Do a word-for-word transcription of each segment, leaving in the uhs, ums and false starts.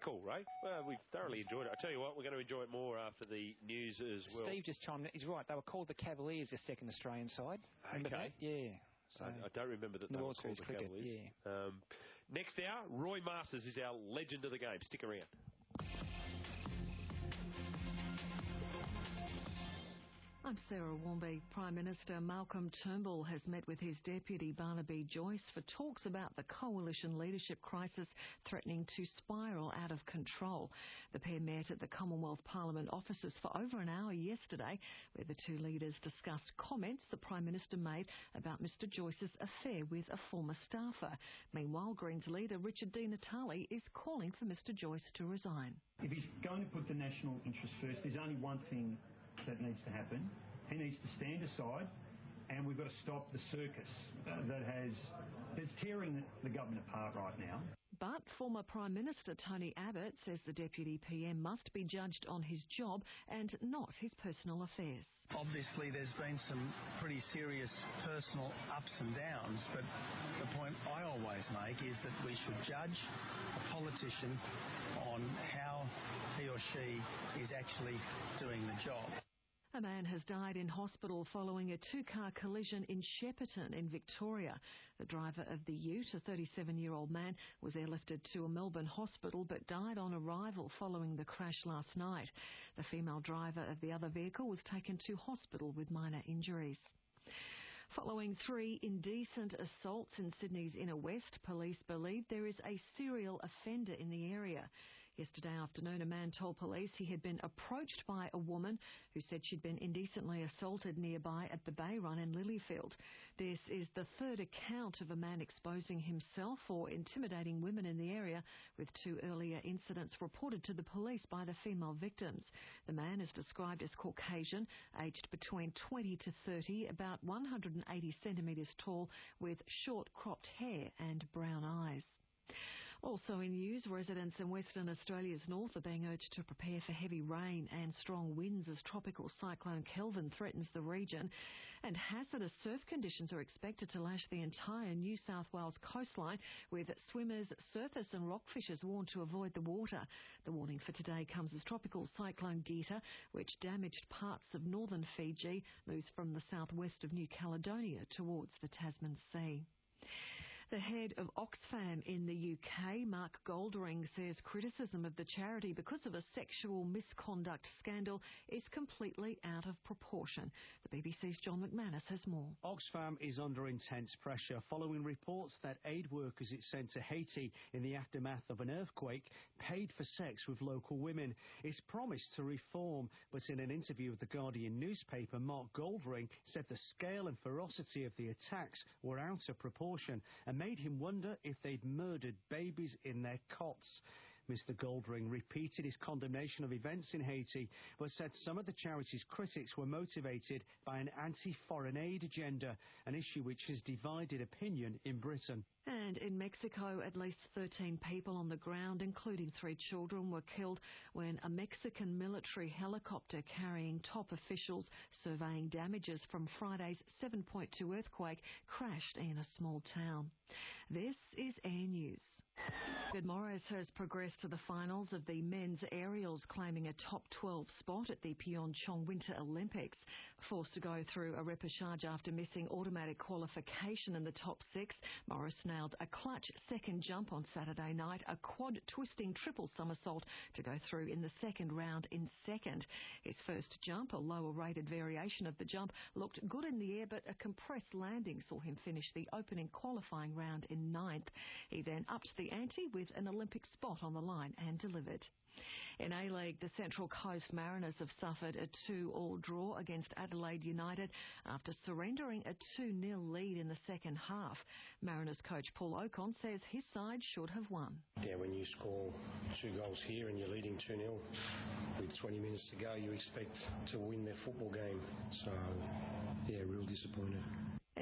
Cool, Ray. Well, we've thoroughly enjoyed it. I tell you what, we're going to enjoy it more after the news as well. Steve just chimed in. He's right. They were called the Cavaliers, the second Australian side. Remember okay. that? Yeah. So I, I don't remember that they were called the cricket, Cavaliers. Yeah. Um, next hour, Roy Masters is our legend of the game. Stick around. I'm Sarah Warmby. Prime Minister Malcolm Turnbull has met with his deputy Barnaby Joyce for talks about the coalition leadership crisis threatening to spiral out of control. The pair met at the Commonwealth Parliament offices for over an hour yesterday, where the two leaders discussed comments the Prime Minister made about Mr Joyce's affair with a former staffer. Meanwhile, Greens leader Richard Di Natale is calling for Mr Joyce to resign. If he's going to put the national interest first, there's only one thing that needs to happen. He needs to stand aside, and we've got to stop the circus uh, that has that's tearing the, the government apart right now. But former Prime Minister Tony Abbott says the Deputy P M must be judged on his job and not his personal affairs. Obviously, there's been some pretty serious personal ups and downs, but the point I always make is that we should judge a politician on how he or she is actually doing the job. A man has died in hospital following a two-car collision in Shepparton in Victoria. The driver of the ute, a thirty-seven-year-old man, was airlifted to a Melbourne hospital but died on arrival following the crash last night. The female driver of the other vehicle was taken to hospital with minor injuries. Following three indecent assaults in Sydney's inner west, police believe there is a serial offender in the area. Yesterday afternoon, a man told police he had been approached by a woman who said she'd been indecently assaulted nearby at the Bay Run in Lilyfield. This is the third account of a man exposing himself or intimidating women in the area, with two earlier incidents reported to the police by the female victims. The man is described as Caucasian, aged between twenty to thirty, about one hundred eighty centimetres tall, with short cropped hair and brown eyes. Also in news, residents in Western Australia's north are being urged to prepare for heavy rain and strong winds as tropical cyclone Kelvin threatens the region, and hazardous surf conditions are expected to lash the entire New South Wales coastline, with swimmers, surfers and rockfishers warned to avoid the water. The warning for today comes as tropical cyclone Gita, which damaged parts of northern Fiji, moves from the southwest of New Caledonia towards the Tasman Sea. The head of Oxfam in the U K, Mark Goldring, says criticism of the charity because of a sexual misconduct scandal is completely out of proportion. The B B C's John McManus has more. Oxfam is under intense pressure following reports that aid workers it sent to Haiti in the aftermath of an earthquake paid for sex with local women. It's promised to reform, but in an interview with the Guardian newspaper, Mark Goldring said the scale and ferocity of the attacks were out of proportion and made him wonder if they'd murdered babies in their cots. Mister Goldring repeated his condemnation of events in Haiti, but said some of the charity's critics were motivated by an anti-foreign aid agenda, an issue which has divided opinion in Britain. And in Mexico, at least thirteen people on the ground, including three children, were killed when a Mexican military helicopter carrying top officials surveying damages from Friday's seven point two earthquake crashed in a small town. This is Air News. Ed Morris has progressed to the finals of the men's aerials, claiming a top twelve spot at the Pyeongchang Winter Olympics. Forced to go through a repechage after missing automatic qualification in the top six, Morris nailed a clutch second jump on Saturday night, a quad-twisting triple somersault to go through in the second round in second. His first jump, a lower-rated variation of the jump, looked good in the air, but a compressed landing saw him finish the opening qualifying round in ninth. He then upped the ante with an Olympic spot on the line and delivered. In A-League, the Central Coast Mariners have suffered a two-all draw against Adelaide United after surrendering a two nil lead in the second half. Mariners coach Paul Ocon says his side should have won. Yeah, when you score two goals here and you're leading two nil with twenty minutes to go, you expect to win their football game. So, yeah, real disappointed.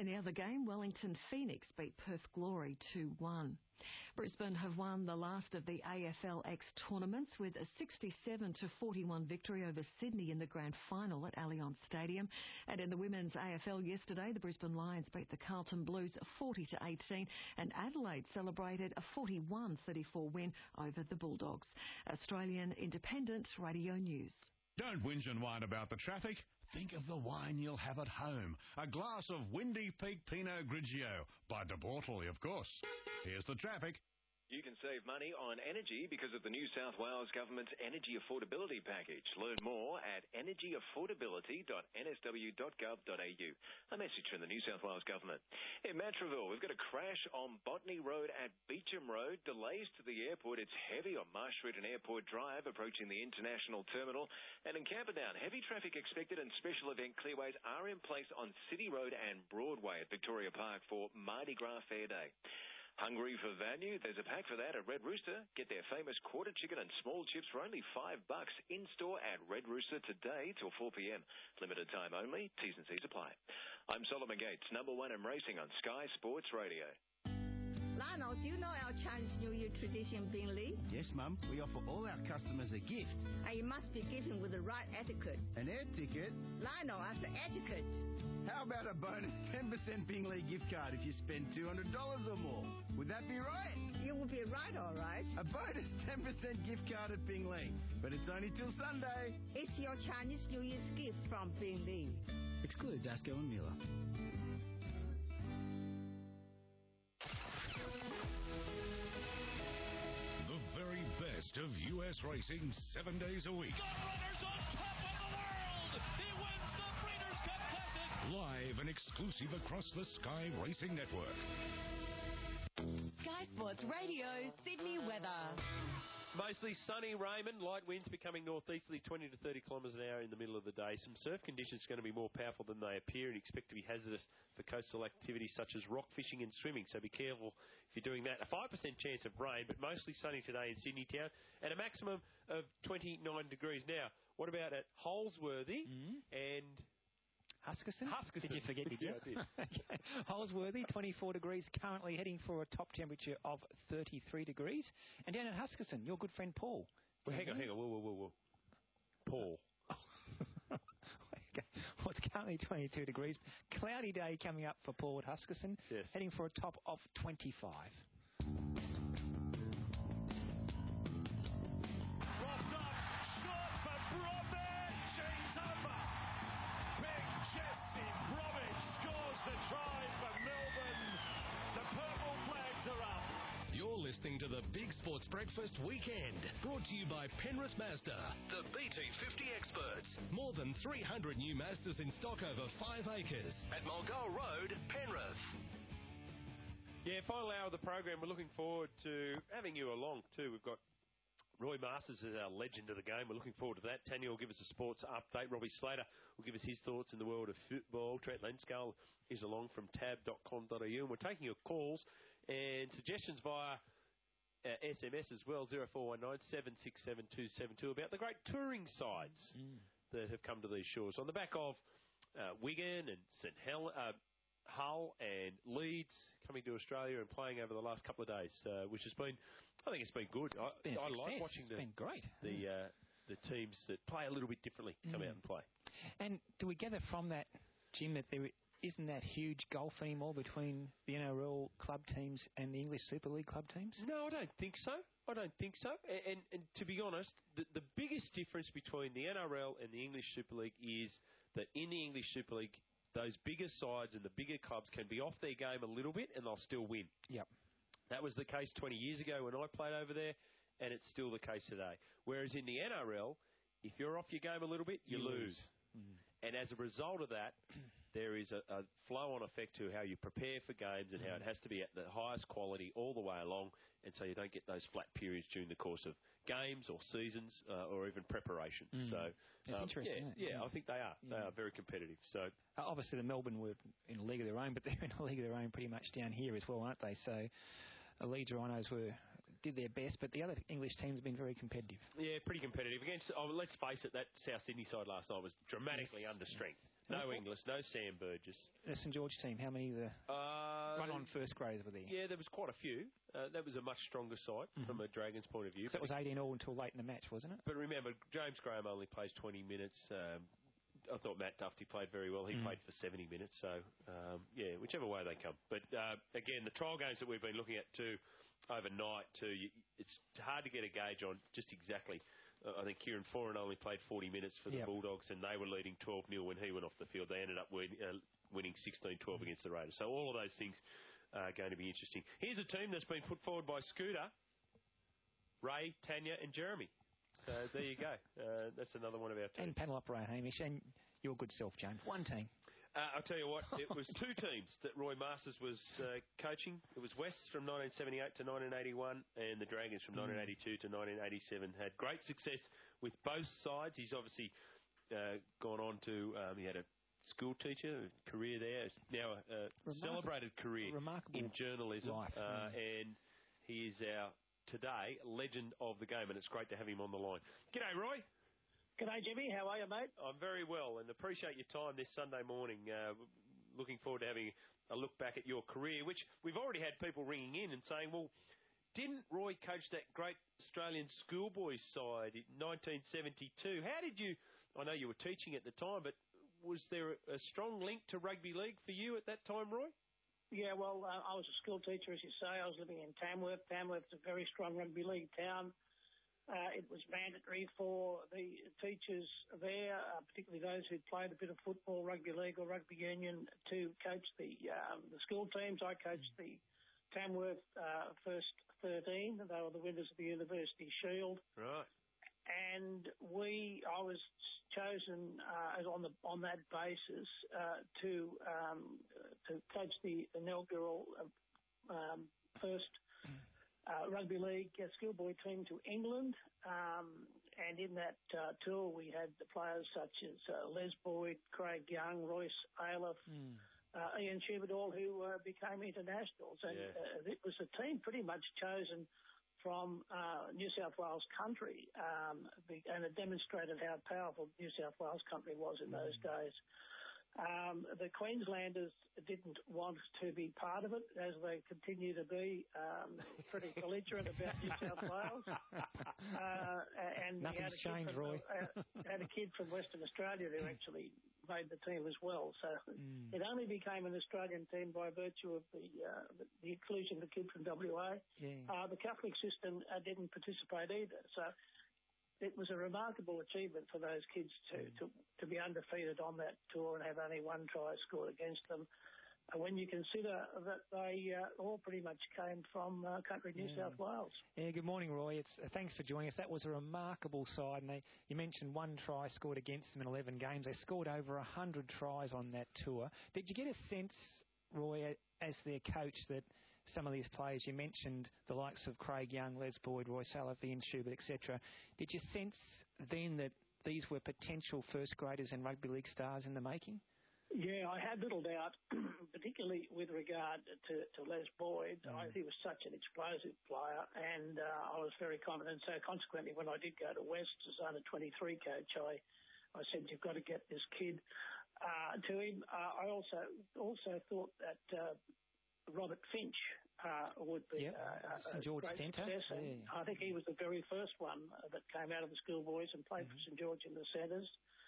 In the other game, Wellington Phoenix beat Perth Glory two one. Brisbane have won the last of the A F L X tournaments with a sixty-seven to forty-one victory over Sydney in the grand final at Allianz Stadium. And in the women's A F L yesterday, the Brisbane Lions beat the Carlton Blues forty to eighteen, and Adelaide celebrated a forty-one thirty-four win over the Bulldogs. Australian Independent Radio News. Don't whinge and whine about the traffic. Think of the wine you'll have at home. A glass of Windy Peak Pinot Grigio by De Bortoli, of course. Here's the traffic. You can save money on energy because of the New South Wales Government's Energy Affordability Package. Learn more at energy affordability dot n s w dot gov dot a u. A message from the New South Wales Government. In Matraville, we've got a crash on Botany Road at Beecham Road. Delays to the airport. It's heavy on Marsh Street and Airport Drive approaching the International Terminal. And in Camperdown, heavy traffic expected and special event clearways are in place on City Road and Broadway at Victoria Park for Mardi Gras Fair Day. Hungry for value? There's a pack for that at Red Rooster. Get their famous quarter chicken and small chips for only five bucks in store at Red Rooster today till four p.m. Limited time only. T's and C's apply. I'm Solomon Gates, number one in racing on Sky Sports Radio. Lionel, do you know our Chinese New Year tradition, Bingley? Yes, Mum. We offer all our customers a gift. And you must be given with the right etiquette. An air ticket? Lionel, as the etiquette. How about a bonus ten percent Bingley gift card if you spend two hundred dollars or more? Would that be right? You will be right, all right. A bonus ten percent gift card at Bingley. But it's only till Sunday. It's your Chinese New Year's gift from Bingley. Excludes Asco and Miller. The very best of U S racing seven days a week. Gunrunners on top of the world! He wins the Breeders' Cup Classic! Live and exclusive across the Sky Racing Network. Sky Sports Radio, Sydney weather. Mostly sunny, Raymond. Light winds becoming northeasterly twenty to thirty kilometres an hour in the middle of the day. Some surf conditions going to be more powerful than they appear and expect to be hazardous for coastal activities such as rock fishing and swimming. So be careful if you're doing that. A five percent chance of rain, but mostly sunny today in Sydney town and a maximum of twenty-nine degrees. Now, what about at Holsworthy mm-hmm. and... Huskisson? Huskisson. Did you forget, did you? Yeah, I did. Okay. Holsworthy, twenty-four degrees, currently heading for a top temperature of thirty-three degrees. And down at Huskisson, your good friend Paul. Well, hang on, hang on. Whoa, whoa, whoa, whoa. Paul. Okay. Well, it's currently twenty-two degrees. Cloudy day coming up for Paul at Huskisson. Yes. Heading for a top of twenty-five. Listening to the Big Sports Breakfast Weekend, brought to you by Penrith Mazda, the B T fifty experts. More than three hundred new Mazdas in stock over five acres at Mulgoa Road, Penrith. Yeah, final hour of the program. We're looking forward to having you along too. We've got Roy Masters is our legend of the game. We're looking forward to that. Tanya will give us a sports update. Robbie Slater will give us his thoughts in the world of football. Trent Lenskull is along from tab dot com dot a u. And we're taking your calls and suggestions via Uh, S M S as well, zero four one nine, seven six seven, two seven two, about the great touring sides mm. that have come to these shores. On the back of uh, Wigan and St Hel- uh, Hull and Leeds coming to Australia and playing over the last couple of days, uh, which has been, I think it's been good. I, been I like watching it's the, been great. the, uh, the teams that play a little bit differently come mm. out and play. And do we gather from that, Jim, that there isn't that huge gulf anymore between the N R L club teams and the English Super League club teams? No, I don't think so. I don't think so. And, and, and to be honest, the, the biggest difference between the N R L and the English Super League is that in the English Super League, those bigger sides and the bigger clubs can be off their game a little bit and they'll still win. Yep. That was the case twenty years ago when I played over there, and it's still the case today. Whereas in the N R L, if you're off your game a little bit, you, you lose. lose. Mm. And as a result of that, there is a, a flow-on effect to how you prepare for games and how it has to be at the highest quality all the way along, and so you don't get those flat periods during the course of games or seasons uh, or even preparation. Mm. So, it's um, interesting. Yeah, yeah, yeah, I think they are. Yeah. They are very competitive. So, uh, obviously, the Melbourne were in a league of their own, but they're in a league of their own pretty much down here as well, aren't they? So, the Leeds Rhinos were did their best, but the other English teams have been very competitive. Yeah, pretty competitive. Against, oh, let's face it, that South Sydney side last night was dramatically yes. under strength. No Inglis, no Sam Burgess. The St George team, how many of the uh, run-on first graders were there? Yeah, there was quite a few. Uh, that was a much stronger side mm-hmm. from a Dragons point of view. So that was eighteen all until late in the match, wasn't it? But remember, James Graham only plays twenty minutes. Um, I thought Matt Duffy played very well. He mm. played for seventy minutes. So, um, yeah, whichever way they come. But, uh, again, the trial games that we've been looking at, too, overnight, too, you, it's hard to get a gauge on just exactly. Uh, I think Kieran Foran only played forty minutes for the yep. Bulldogs, and they were leading twelve nil when he went off the field. They ended up win, uh, winning sixteen twelve mm. against the Raiders. So all of those things are going to be interesting. Here's a team that's been put forward by Scooter, Ray, Tanya and Jeremy. So there you go. Uh, that's another one of our teams. And panel operator, Hamish, and your good self, James. One team. Uh, I'll tell you what, it was two teams that Roy Masters was uh, coaching. It was Wests from nineteen seventy-eight to nineteen eighty-one and the Dragons from mm. nineteen eighty-two to nineteen eighty-seven. Had great success with both sides. He's obviously uh, gone on to, um, he had a school teacher, a career there. It's now a, a celebrated career remarkable in journalism. Life, uh, mm. And he is our, today, legend of the game, and it's great to have him on the line. G'day, Roy. G'day, Jimmy. How are you, mate? I'm very well and appreciate your time this Sunday morning. Uh, looking forward to having a look back at your career, which we've already had people ringing in and saying, well, didn't Roy coach that great Australian schoolboys side in nineteen seventy-two? How did you, I know you were teaching at the time, but was there a strong link to rugby league for you at that time, Roy? Yeah, well, uh, I was a school teacher, as you say. I was living in Tamworth. Tamworth's a very strong rugby league town. Uh, it was mandatory for the teachers there, uh, particularly those who'd played a bit of football, rugby league or rugby union, to coach the um, the school teams. I coached the Tamworth uh, first thirteen. They were the winners of the University Shield. Right. And we, I was chosen uh, as on the on that basis uh, to um, to coach the inaugural uh, um, first. Uh, rugby league uh, schoolboy team to England, um, and in that uh, tour we had the players such as uh, Les Boyd, Craig Young, Royce Ayliffe, mm. uh, Ian Schubert, all who uh, became internationals. And yeah. uh, it was a team pretty much chosen from uh, New South Wales country, um, and it demonstrated how powerful New South Wales country was in mm. those days. Um, the Queenslanders didn't want to be part of it, as they continue to be um, pretty belligerent about New South Wales. Uh, and Nothing's changed, from, Roy. uh, had a kid from Western Australia who actually made the team as well. So mm. it only became an Australian team by virtue of the uh, the, the inclusion of the kid from W A. Yeah. Uh, the Catholic system uh, didn't participate either. So it was a remarkable achievement for those kids to, to, to be undefeated on that tour and have only one try scored against them. Uh, when you consider that they uh, all pretty much came from uh, country New yeah. South Wales. Yeah, good morning, Roy. It's uh, thanks for joining us. That was a remarkable side, and they, you mentioned one try scored against them in eleven games. They scored over one hundred tries on that tour. Did you get a sense, Roy, as their coach, that some of these players, you mentioned the likes of Craig Young, Les Boyd, Royce Ayliffe, Ian Schubert, et cetera. Did you sense then that these were potential first graders and rugby league stars in the making? Yeah, I had little doubt, particularly with regard to, to Les Boyd. Mm. I, he was such an explosive player, and uh, I was very confident. So consequently, when I did go to West as under twenty-three coach, I, I said, you've got to get this kid uh, to him. Uh, I also also thought that uh, Robert Finch uh, would be yep. uh, St George a great Centre. success. Yeah. I think he was the very first one uh, that came out of the schoolboys and played mm-hmm. for St George in the centres.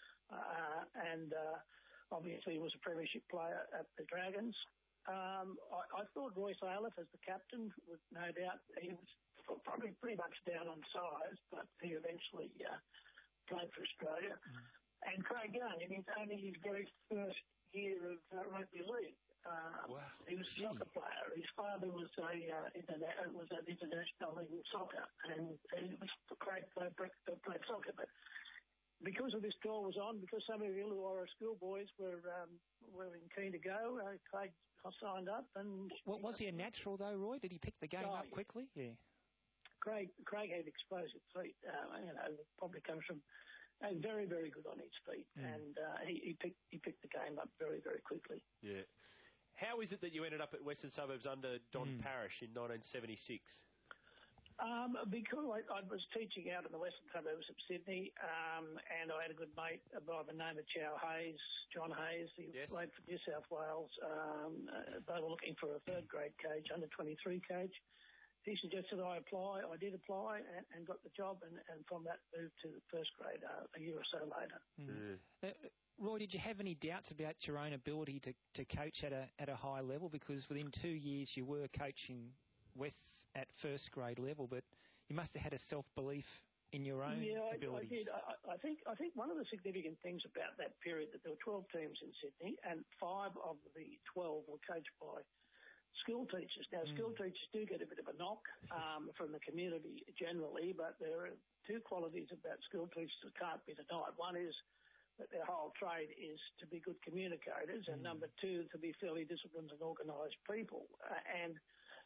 Uh, and uh, obviously he was a premiership player at the Dragons. Um, I, I thought Royce Ayliffe as the captain, with no doubt, he was probably pretty much down on size, but he eventually uh, played for Australia. Mm-hmm. And Craig Young, in his only his very first year of uh, rugby league. Uh, wow. He was a soccer player. His father was a uh, interna- was an international in soccer, and he was great played, played soccer. But because of this tour was on, because some of the Illawarra schoolboys were um, were keen to go, uh, Craig signed up. And well, was he a natural though, Roy? Did he pick the game oh, up quickly? Yeah. Craig Craig had explosive feet. Uh, you know, probably comes from. Uh, very very good on his feet, mm. and uh, he, he picked he picked the game up very very quickly. Yeah. How is it that you ended up at Western Suburbs under Don mm. Parrish in nineteen seventy-six? Um, because I, I was teaching out in the western suburbs of Sydney, um, and I had a good mate by the name of Chow Hayes, John Hayes. He yes. played for New South Wales. Um, uh, they were looking for a third grade coach, under twenty-three coach. He suggested I apply. I did apply and, and got the job, and, and from that moved to first grade uh, a year or so later. Mm. Uh, Roy, did you have any doubts about your own ability to, to coach at a at a high level? Because within two years you were coaching West at first grade level, but you must have had a self-belief in your own yeah, abilities. Yeah, I, I did. I, I think I think one of the significant things about that period that there were twelve teams in Sydney, and five of the twelve were coached by school teachers. Now, mm. school teachers do get a bit of a knock um, from the community generally, but there are two qualities about school teachers that can't be denied. One is that their whole trade is to be good communicators, mm. and number two, to be fairly disciplined and organised people. Uh, and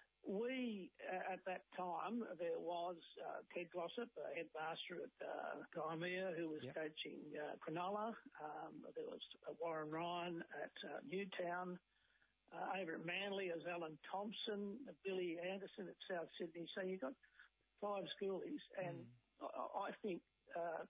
we, uh, at that time, there was uh, Ted Glossop, a headmaster at uh, Crimea, who was yep. coaching uh, Cronulla. Um, there was uh, Warren Ryan at uh, Newtown. Uh, over at Manly, as Alan Thompson, uh, Billy Anderson at South Sydney. So you got five schoolies, and mm. I, I think, uh,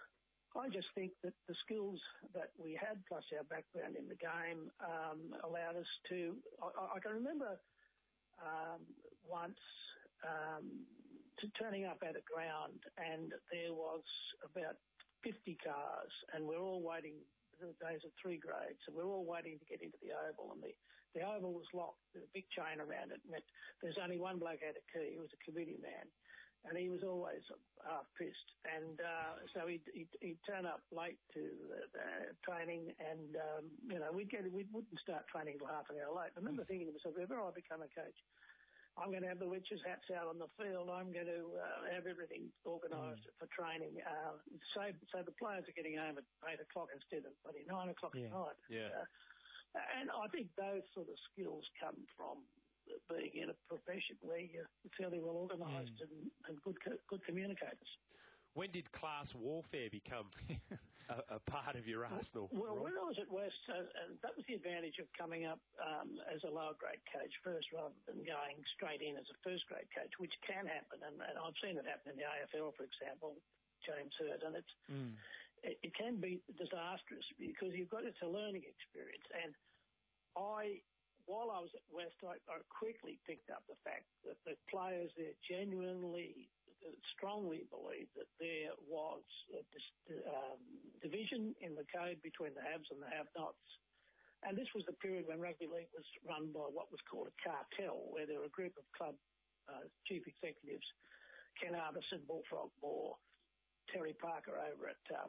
I just think that the skills that we had, plus our background in the game, um, allowed us to. I, I can remember. Um, once um, to turning up at a ground, and there was about fifty cars, and we're all waiting. The days of three grades, and we're all waiting to get into the oval, and the, the oval was locked. There's a big chain around it, and it, there's only one bloke had a key. He was a committee man, and he was always half pissed. And uh, so he'd, he'd, he'd turn up late to the, the training, and um, you know we'd get we wouldn't start training till half an hour late. I remember thinking to myself, if ever I become a coach, I'm going to have the witches' hats out on the field. I'm going to uh, have everything organised mm. for training. Uh, so, so the players are getting home at eight o'clock instead of bloody nine o'clock yeah. at night. Yeah. Uh, and I think those sort of skills come from being in a profession where you're fairly well organised mm. and, and good good communicators. When did class warfare become a, a part of your arsenal? Well, Rob? when I was at West, uh, and that was the advantage of coming up um, as a lower grade coach first rather than going straight in as a first grade coach, which can happen. And, and I've seen it happen in the A F L, for example, James Hird, and it's, mm. it, it can be disastrous because you've got it's a learning experience. And I, while I was at West, I, I quickly picked up the fact that the players there genuinely strongly believed that there was a um, division in the code between the haves and the have-nots. And this was the period when rugby league was run by what was called a cartel, where there were a group of club uh, chief executives, Ken Arbison, Bullfrog Moore, Terry Parker over at um,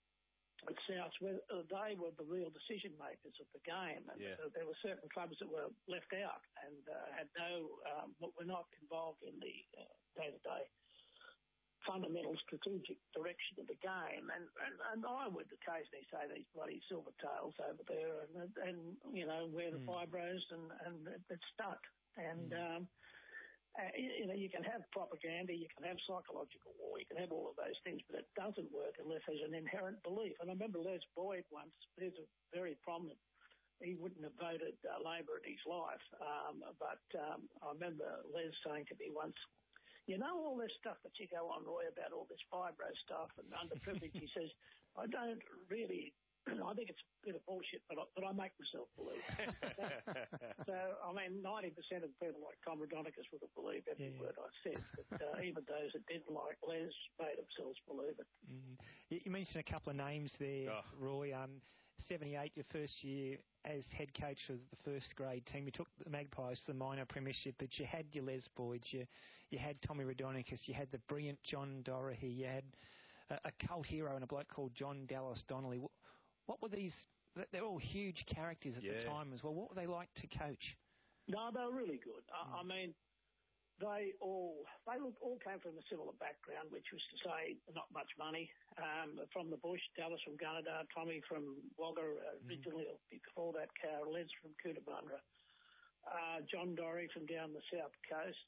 at South, where they were the real decision makers of the game. And yeah. there were certain clubs that were left out and uh, had no, um, were not involved in the uh, day-to-day fundamental strategic direction of the game. And, and, and I would occasionally say these bloody silver tails over there and, and you know, wear the mm. fibros and, and it, it's stuck. And, mm. um, uh, you, you know, you can have propaganda, you can have psychological war, you can have all of those things, but it doesn't work unless there's an inherent belief. And I remember Les Boyd once, there's a very prominent, he wouldn't have voted uh, Labor in his life, um, but um, I remember Les saying to me once, you know all this stuff that you go on, Roy, about all this fibro stuff and underprivileged, he says, I don't really, I think it's a bit of bullshit, but I, but I make myself believe it. So, I mean, ninety percent of people like Commodonticus would have believed every yeah. word I said, but uh, even those that didn't like Les made themselves believe it. Mm. You mentioned a couple of names there, oh. Roy. Um, seventy-eight, your first year as head coach of the first grade team. You took the Magpies to the minor premiership, but you had your Les Boyds, you, you had Tommy Raudonikis, you had the brilliant John Dorahy, you had a, a cult hero and a bloke called John Dallas Donnelly. What, what were these? They're all huge characters at yeah. the time as well. What were they like to coach? No, they were really good. Mm. I, I mean, they all they all came from a similar background, which was to say not much money. Um, from the bush, Dallas from Gunnedah, Tommy from Wagga originally, mm. before that, Carol Les from Coonabarra, uh, John Dorry from down the south coast.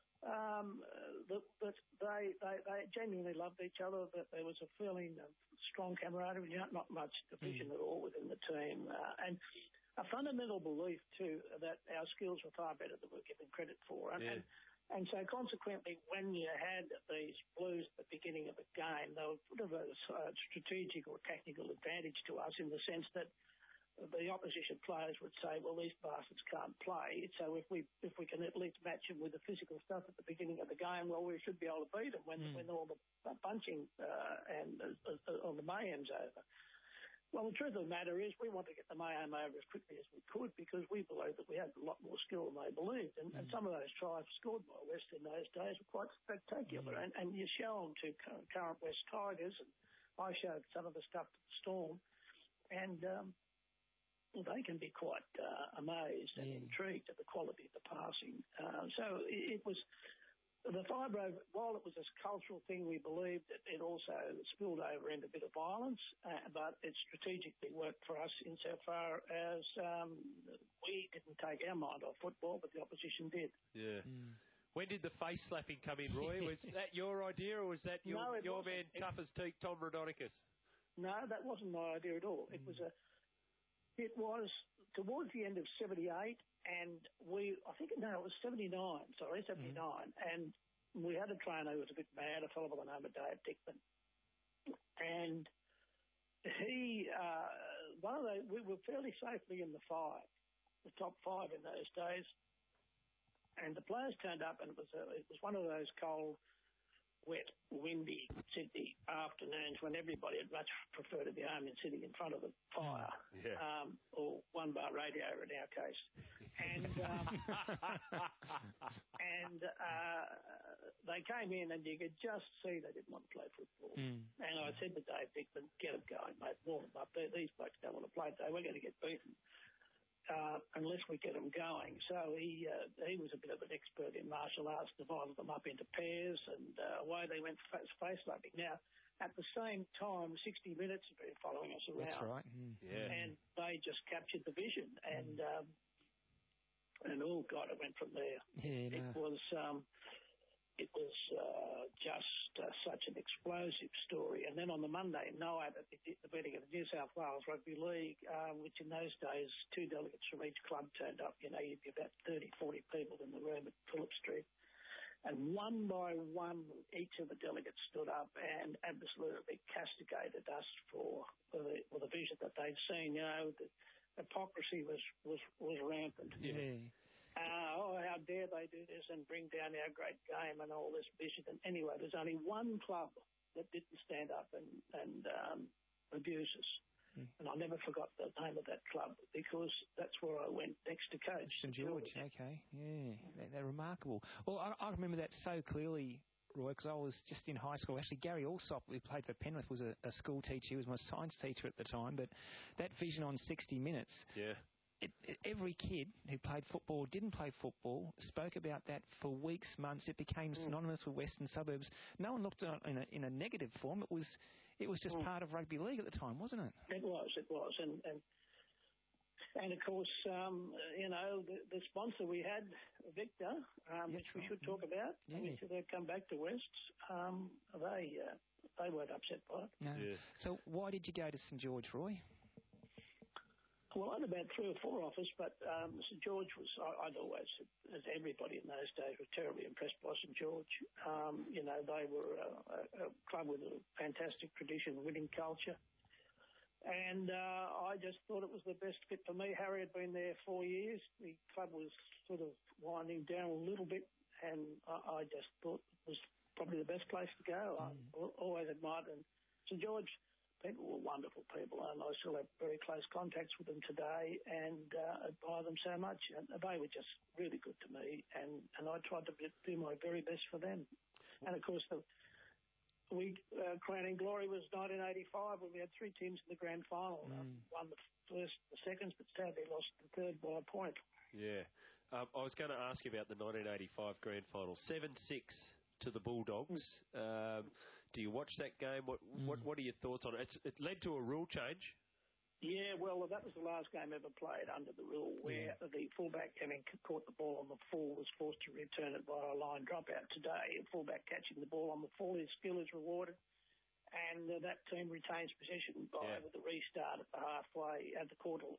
Um, but, but they, they they genuinely loved each other. That there was a feeling of strong camaraderie, not, not much division mm. at all within the team, uh, and a fundamental belief too that our skills were far better than we're given credit for. And, yeah. and And so consequently, when you had these Blues at the beginning of the game, they were sort of a uh, strategic or technical advantage to us in the sense that the opposition players would say, well, these bastards can't play. So if we if we can at least match them with the physical stuff at the beginning of the game, well, we should be able to beat them when, mm. when all the bunching uh, and uh, uh, all the mayhem's over. Well, the truth of the matter is we want to get the mayhem over as quickly as we could because we believe that we had a lot more skill than they believed. And, mm. and some of those tries scored by West in those days were quite spectacular. Mm. And, and you show them to current West Tigers, and I showed some of the stuff to the Storm, and um, well, they can be quite uh, amazed and yeah. intrigued at the quality of the passing. Uh, so it, it was... The fibro, while it was a cultural thing, we believed it, it also spilled over into a bit of violence, uh, but it strategically worked for us insofar as um, we didn't take our mind off football, but the opposition did. Yeah. Mm. When did the face slapping come in, Roy? Was that your idea, or was that your, no, your man, it, tough as teak, Tom Raudonikis? No, that wasn't my idea at all. Mm. It was a. It was towards the end of seventy-eight. And we, I think, no, it was seventy-nine, sorry, seventy-nine. Mm. And we had a trainer who was a bit mad, a fellow by the name of Dave Dickman. And he, uh, one of those, we were fairly safely in the five, the top five in those days. And the players turned up, and it was, a, it was one of those cold, wet, windy Sydney afternoons when everybody would much prefer to be home and sitting in front of the fire, yeah. um, or one bar radio in our case. And um, and uh, they came in, and you could just see they didn't want to play football. Mm. And I said to Dave Dickman, get them going, mate, warm them up. These blokes don't want to play today. We're going to get beaten uh, unless we get them going. So he uh, he was a bit of an expert in martial arts, divided them up into pairs, and uh, away they went face slapping. Now, at the same time, sixty minutes have been following us around. That's right. Mm. Yeah. And they just captured the vision. And, um, and oh, God, it went from there. Yeah, it no. was um, it was uh, just uh, such an explosive story. And then on the Monday night at the, the meeting of the New South Wales Rugby League, uh, which in those days, two delegates from each club turned up. You know, you'd be about thirty, forty people in the room at Phillip Street. And one by one, each of the delegates stood up and absolutely castigated us for, for, the, for the vision that they'd seen. You know, the hypocrisy was, was, was rampant. Yeah. Uh, oh, how dare they do this and bring down our great game and all this vision. And anyway, there's only one club that didn't stand up and, and um, abuse us. Mm. And I never forgot the name of that club because that's where I went next to coach. St George, okay. Yeah, they're, they're remarkable. Well, I, I remember that so clearly, Roy, because I was just in high school. Actually, Gary Allsop, who played for Penrith, was a, a school teacher. He was my science teacher at the time. But that vision on sixty minutes... Yeah. It, it, every kid who played football, didn't play football, spoke about that for weeks, months. It became mm. synonymous with Western suburbs. No one looked at it in a, in a negative form. It was it was just mm. part of rugby league at the time, wasn't it? It was, it was. And, and, and of course, um, you know, the, the sponsor we had, Victor, um, yes, which we right. should talk about, yeah. which they've come back to West, um, they, uh, they weren't upset by it. No. Yeah. So why did you go to St George, Roy? Well, I had about three or four offers, but um, St George was, I, I'd always, as everybody in those days, was terribly impressed by St George. Um, you know, they were a, a, a club with a fantastic tradition, winning culture. And uh, I just thought it was the best fit for me. Harry had been there four years. The club was sort of winding down a little bit, and I, I just thought it was probably the best place to go. Mm. I always admired them. St George... People were wonderful people, and I still have very close contacts with them today and uh, admire them so much. And they were just really good to me, and, and I tried to do my very best for them. And, of course, the week uh, crowning glory was nineteen eighty-five when we had three teams in the grand final. Mm. Um, won the first, the seconds, but sadly lost the third by a point. Yeah. Um, I was going to ask you about the nineteen eighty-five grand final. seven six to the Bulldogs. Mm. Um, Do you watch that game? What mm. what what are your thoughts on it? It's, it led to a rule change. Yeah, well, that was the last game ever played under the rule, where yeah. the fullback, having caught the ball on the full, was forced to return it via a line dropout. Today, a fullback catching the ball on the full, his skill is rewarded, and uh, that team retains possession by yeah. with the restart at the halfway at the quarter, the quarterway line. Mm. In fact, they get an additional tackle for it now as well. Um,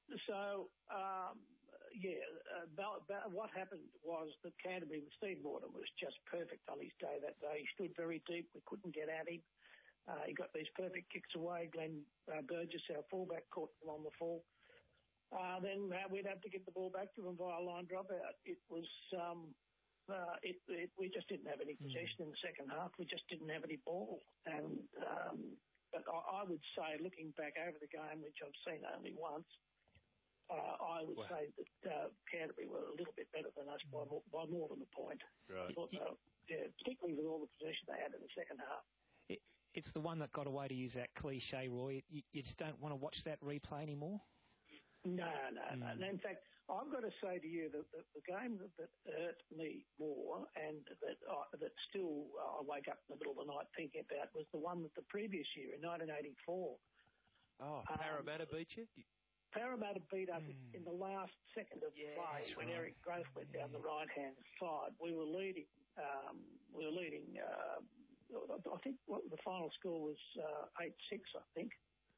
so, um, yeah, uh, Bal- Bal- what happened was that Canterbury with Steve Morton was just perfect on his day that day. He stood very deep. We couldn't get at him. Uh, he got these perfect kicks away. Glenn uh, Burgess, our fullback, caught them on the full. Uh, then uh, we'd have to get the ball back to him via line dropout. It was, um, uh, it, it, we just didn't have any possession mm. in the second half. We just didn't have any ball. And um, but I, I would say, looking back over the game, which I've seen only once, uh, I would wow. say that uh, Canterbury were a little bit better than us mm. by, more, by more than a point. Right. Thought, uh, yeah, particularly with all the possession they had in the second half. It, it's the one that got away, to use that cliche, Roy. You, you just don't want to watch that replay anymore? No, no, mm. no. And in fact, I've got to say to you that the, the game that, that hurt me more and that uh, that still uh, I wake up in the middle of the night thinking about was the one that the previous year in nineteen eighty-four. Oh, Parramatta um, beat you? Parramatta beat us mm. in the last second of yeah, play when right. Eric Grove went down the right-hand side. We were leading. Um, we were leading. Uh, I think what the final score was uh, eight six, I think.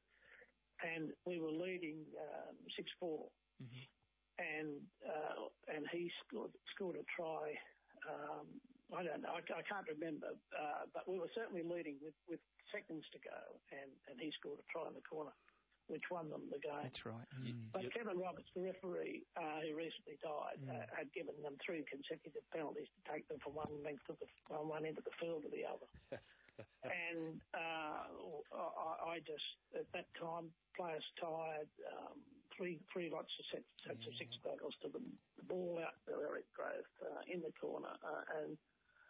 And we were leading um, six four, mm-hmm. and uh, and he scored scored a try. Um, I don't know. I, I can't remember, uh, but we were certainly leading with, with seconds to go, and, and he scored a try in the corner, which won them the game. That's right. Mm. But yep. Kevin Roberts, the referee, uh, who recently died, mm. uh, had given them three consecutive penalties to take them from one length of the from one end of the field to the other. And uh, I, I just, at that time, players tired, um, three three lots of sets, sets yeah. of six tackles to the, the ball out to Eric Grove uh, in the corner. Uh, and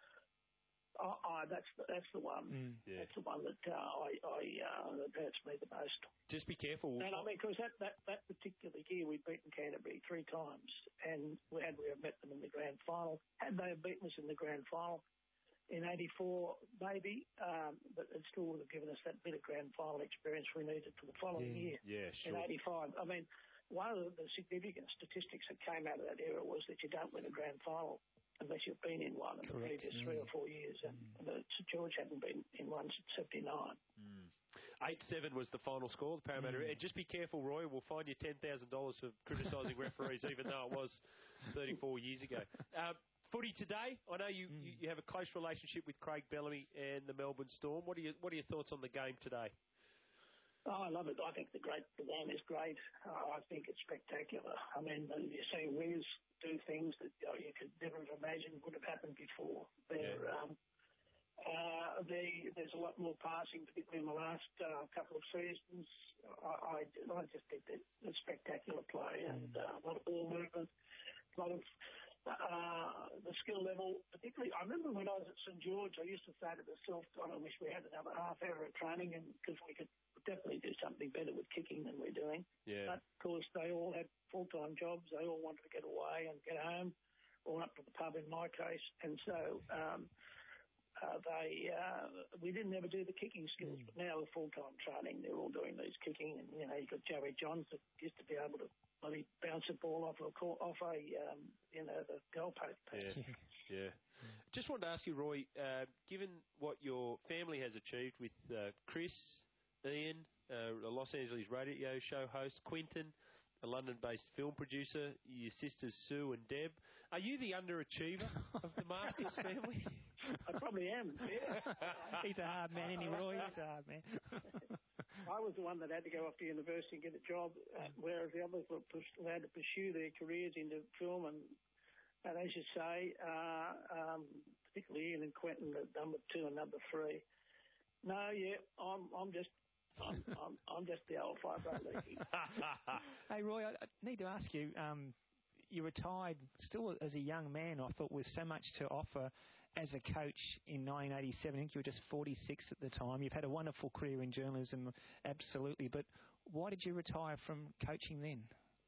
I, I, that's, the, that's the one. Mm. Yeah. That's the one that, uh, I, I, uh, that hurts me the most. Just be careful. And I mean, because that, that, that particular year we'd beaten Canterbury three times, and we had we have met them in the grand final. Had they have beaten us in the grand final, in eighty-four, maybe, um, but it still would have given us that bit of grand final experience we needed for the following yeah, year. Yeah, sure. In eighty-five. I mean, one of the significant statistics that came out of that era was that you don't win a grand final unless you've been in one in the Correct. previous mm. three or four years. And mm. St George hadn't been in one since seventy-nine. Mm. eight seven was the final score, the Parramatta. Mm. And just be careful, Roy. We'll fine you ten thousand dollars for criticising referees, even though it was thirty-four years ago. Um, Footy today. I know you, mm. you, you have a close relationship with Craig Bellamy and the Melbourne Storm. What are you, what are your thoughts on the game today? Oh, I love it. I think the great the game is great. Uh, I think it's spectacular. I mean, you're seeing wingers do things that you, know, you could never have imagined would have happened before. They're, yeah. um, uh, they, there's a lot more passing, particularly in the last uh, couple of seasons. I, I, I just think that it's spectacular play mm. and uh, a lot of ball movement, a lot of Uh, the skill level, particularly, I remember when I was at St George, I used to say to myself, God, I wish we had another half hour of training, and because we could definitely do something better with kicking than we're doing. Yeah. But of course, they all had full-time jobs. They all wanted to get away and get home, or up to the pub in my case, and so um, uh, they uh, we didn't ever do the kicking skills. Mm. But now with full-time training, they're all doing these kicking, and you know, you've got Joey Johns that used to be able to maybe bounce a ball off a off a um, you know the goalpost. Yeah, yeah. Just wanted to ask you, Roy, uh, given what your family has achieved with uh, Chris, Ian, uh, a Los Angeles radio show host, Quinton, a London-based film producer, your sisters Sue and Deb, are you the underachiever of the Masters family? I probably am. Yeah. He's a hard man, isn't he, Roy? He's a hard man. I was the one that had to go off to university and get a job, uh, whereas the others were pushed, allowed to pursue their careers into film. And, and as you say, uh, um, particularly Ian and Quentin, at number two and number three. No, yeah, I'm, I'm just, I'm, I'm, I'm just the old five-bar leaky. Hey, Roy, I, I need to ask you. Um, you retired still as a young man, I thought, with so much to offer as a coach in nineteen eighty-seven. I think you were just forty-six at the time. You've had a wonderful career in journalism, absolutely. But why did you retire from coaching then?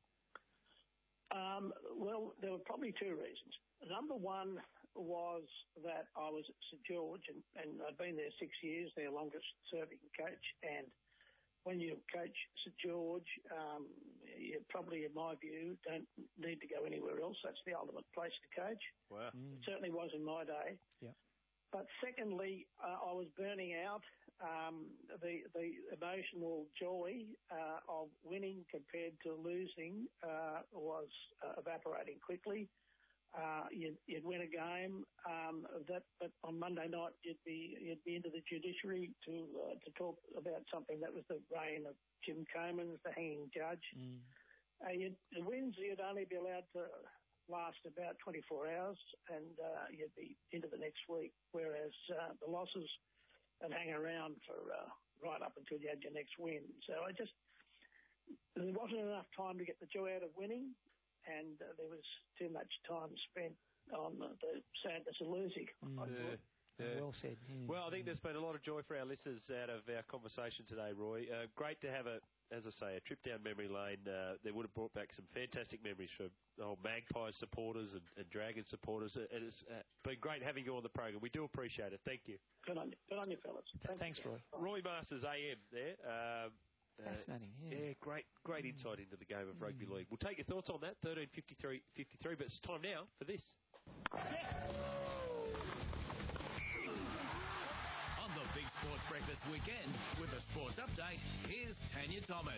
Um, well, there were probably two reasons. Number one was that I was at St George, and, and I'd been there six years, their longest-serving coach, and when you coach St George, um, you probably, in my view, don't need to go anywhere else. That's the ultimate place to coach. Wow. Mm. It certainly was in my day. Yeah. but secondly, uh, I was burning out. Um, the the emotional joy uh, of winning compared to losing uh, was uh, evaporating quickly. Uh, you'd, you'd win a game, um, that, but on Monday night you'd be you'd be into the judiciary to uh, to talk about something that was the reign of Jim Comins, the hanging judge. Mm. Uh, you'd, the wins you'd only be allowed to last about twenty-four hours, and uh, you'd be into the next week. Whereas uh, the losses would hang around for uh, right up until you had your next win. So I just there wasn't enough time to get the joy out of winning. And uh, there was too much time spent on uh, the sadness of losing. Mm. Yeah, yeah. Well said. Yeah. Well, I think there's been a lot of joy for our listeners out of our conversation today, Roy. Uh, great to have a, as I say, a trip down memory lane. Uh, they would have brought back some fantastic memories for the whole Magpies supporters and, and Dragon supporters. And it's uh, been great having you on the program. We do appreciate it. Thank you. Good on you, Good on you fellas. Thanks, Thank Roy. Roy Masters, A M there. Um, Fascinating, uh, yeah. yeah, great, great mm. insight into the game of rugby mm. league. We'll take your thoughts on that. thirteen fifty-three fifty-three, but it's time now for this. On the Big Sports Breakfast weekend with a sports update, here's Tanya Thomas.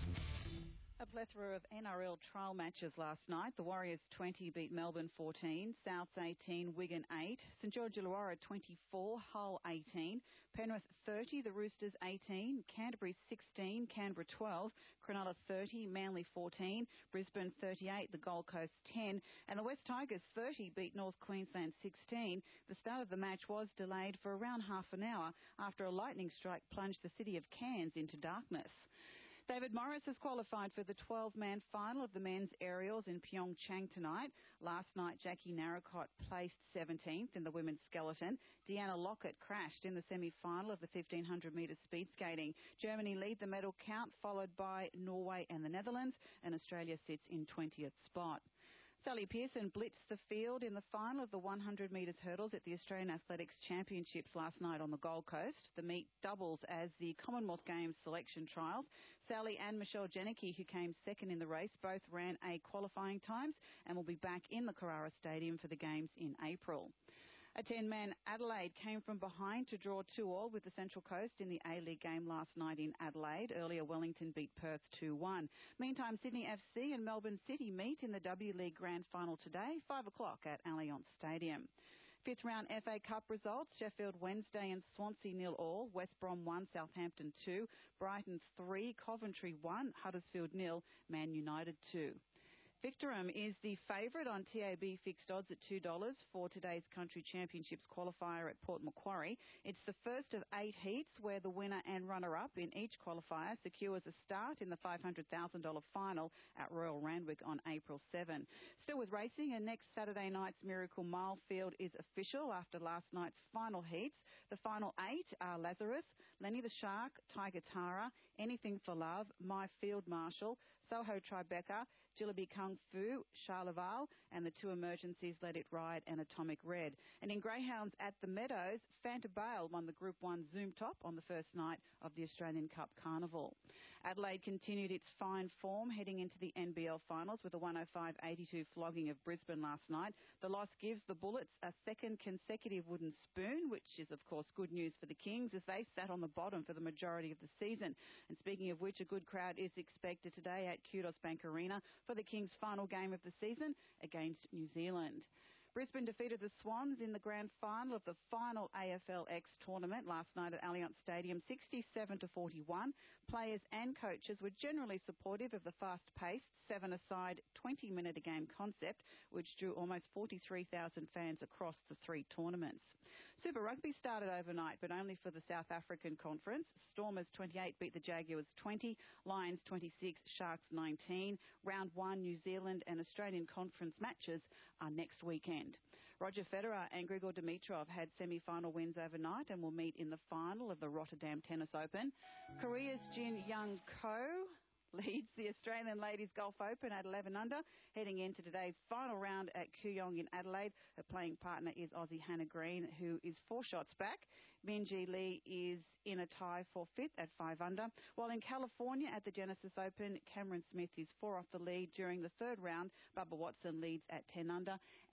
A plethora of N R L trial matches last night. The Warriors twenty beat Melbourne fourteen, Souths eighteen, Wigan eight, St George Illawarra twenty-four, Hull eighteen, Penrith thirty, the Roosters eighteen, Canterbury sixteen, Canberra twelve, Cronulla thirty, Manly fourteen, Brisbane thirty-eight, the Gold Coast ten, and the West Tigers thirty beat North Queensland sixteen. The start of the match was delayed for around half an hour after a lightning strike plunged the city of Cairns into darkness. David Morris has qualified for the twelve-man final of the men's aerials in Pyeongchang tonight. Last night, Jackie Narracott placed seventeenth in the women's skeleton. Deanna Lockett crashed in the semi-final of the fifteen hundred metre speed skating. Germany lead the medal count, followed by Norway and the Netherlands, and Australia sits in twentieth spot. Sally Pearson blitzed the field in the final of the one hundred metres hurdles at the Australian Athletics Championships last night on the Gold Coast. The meet doubles as the Commonwealth Games selection trials. Sally and Michelle Janicki, who came second in the race, both ran A qualifying times and will be back in the Carrara Stadium for the Games in April. A ten-man Adelaide came from behind to draw two all with the Central Coast in the A-League game last night in Adelaide. Earlier, Wellington beat Perth two one. Meantime, Sydney F C and Melbourne City meet in the W-League Grand Final today, five o'clock at Allianz Stadium. Fifth round F A Cup results, Sheffield Wednesday and Swansea nil all, West Brom one, Southampton two, Brighton three, Coventry one, Huddersfield nil, Man United two. Victorum is the favourite on T A B fixed odds at two dollars for today's Country Championships qualifier at Port Macquarie. It's the first of eight heats where the winner and runner-up in each qualifier secures a start in the five hundred thousand dollars final at Royal Randwick on April seventh. Still with racing, and next Saturday night's Miracle Mile field is official after last night's final heats. The final eight are Lazarus, Lenny the Shark, Tiger Tara, Anything for Love, My Field Marshal, Soho Tribeca, Jillaby Kung Fu, Charleval, and the two emergencies Let It Ride and Atomic Red. And in Greyhounds at the Meadows, Fanta Bale won the Group one Zoom Top on the first night of the Australian Cup Carnival. Adelaide continued its fine form heading into the N B L finals with a one oh five eighty-two flogging of Brisbane last night. The loss gives the Bullets a second consecutive wooden spoon, which is, of course, good news for the Kings as they sat on the bottom for the majority of the season. And speaking of which, a good crowd is expected today at Kudos Bank Arena for the Kings' final game of the season against New Zealand. Brisbane defeated the Swans in the grand final of the final A F L X tournament last night at Allianz Stadium, sixty-seven to forty-one. Players and coaches were generally supportive of the fast-paced, seven-a-side, twenty-minute-a-game concept, which drew almost forty-three thousand fans across the three tournaments. Super Rugby started overnight, but only for the South African Conference. Stormers twenty-eight beat the Jaguars twenty, Lions twenty-six, Sharks nineteen. Round one, New Zealand and Australian Conference matches are next weekend. Roger Federer and Grigor Dimitrov had semi-final wins overnight and will meet in the final of the Rotterdam Tennis Open. Korea's Jin Young Ko leads the Australian Ladies Golf Open at eleven under, heading into today's final round at Kooyong in Adelaide. Her playing partner is Aussie Hannah Green, who is four shots back. Minjee Lee is in a tie for fifth at five under, while in California at the Genesis Open, Cameron Smith is four off the lead during the third round. Bubba Watson leads at ten under,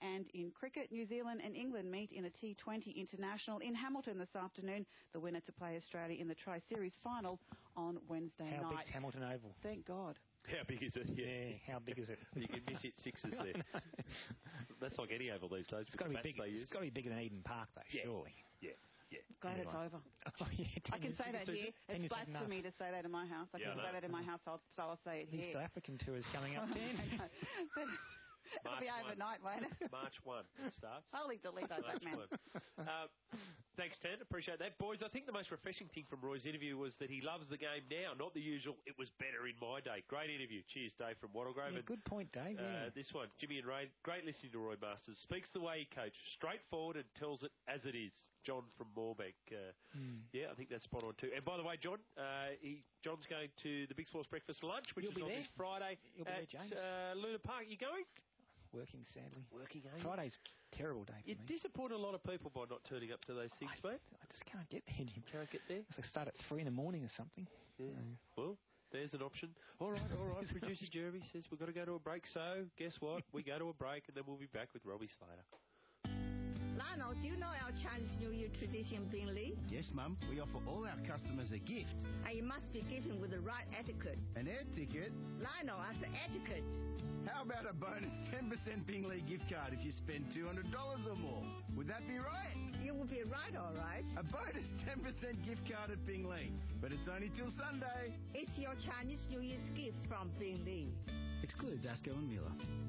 And in cricket, New Zealand and England meet in a T twenty international in Hamilton this afternoon. The winner to play Australia in the Tri-Series final on Wednesday How night. big's Hamilton Oval? Thank God. How big is it? Yeah, yeah how big is it? You can miss it sixes there. That's like any oval these days. It's got to be big. It's got to be bigger than Eden Park, though. Yeah. Surely. Yeah. Yeah. Glad anyway. it's over. Oh, yeah, I can say that here. It's blasphemy to say that in my house. I yeah, can I say that in my household, so I'll say it the here. South African tour is coming up then. It'll be overnight, won't it? March first it starts. Holy Toledo, that man. Uh, thanks, Tan. Appreciate that. Boys, I think the most refreshing thing from Roy's interview was that he loves the game now, not the usual, it was better in my day. Great interview. Cheers, Dave from Wattlegrove. Yeah, and, good point, Dave. Uh, Yeah. This one, Jimmy and Ray, great listening to Roy Masters. Speaks the way he coached, straightforward and tells it as it is. John from Moorbank. Uh, mm. Yeah, I think that's spot on too. And by the way, John, uh, he, John's going to the Big Sports Breakfast lunch, which You'll is on there. this Friday You'll be at there, James. uh, Luna Park. You going? Working, sadly. Working, eh? Friday's a terrible day for You me. disappoint a lot of people by not turning up to those things, I, mate. I just can't get there, Jim. Can't get there? So I start at three in the morning or something. Yeah. Mm. Well, there's an option. All right, all right. Producer Jeremy says we've got to go to a break. So, guess what? We go to a break and then we'll be back with Robbie Slater. Lionel, do you know our Chinese New Year tradition, Bingley? Yes, Mum. We offer all our customers a gift. And you must be given with the right etiquette. An air ticket? Lionel, as an etiquette. How about a bonus ten percent Bingley gift card if you spend two hundred dollars or more? Would that be right? You will be right, all right. A bonus ten percent gift card at Bingley. But it's only till Sunday. It's your Chinese New Year's gift from Bingley. Excludes Asco and Miller.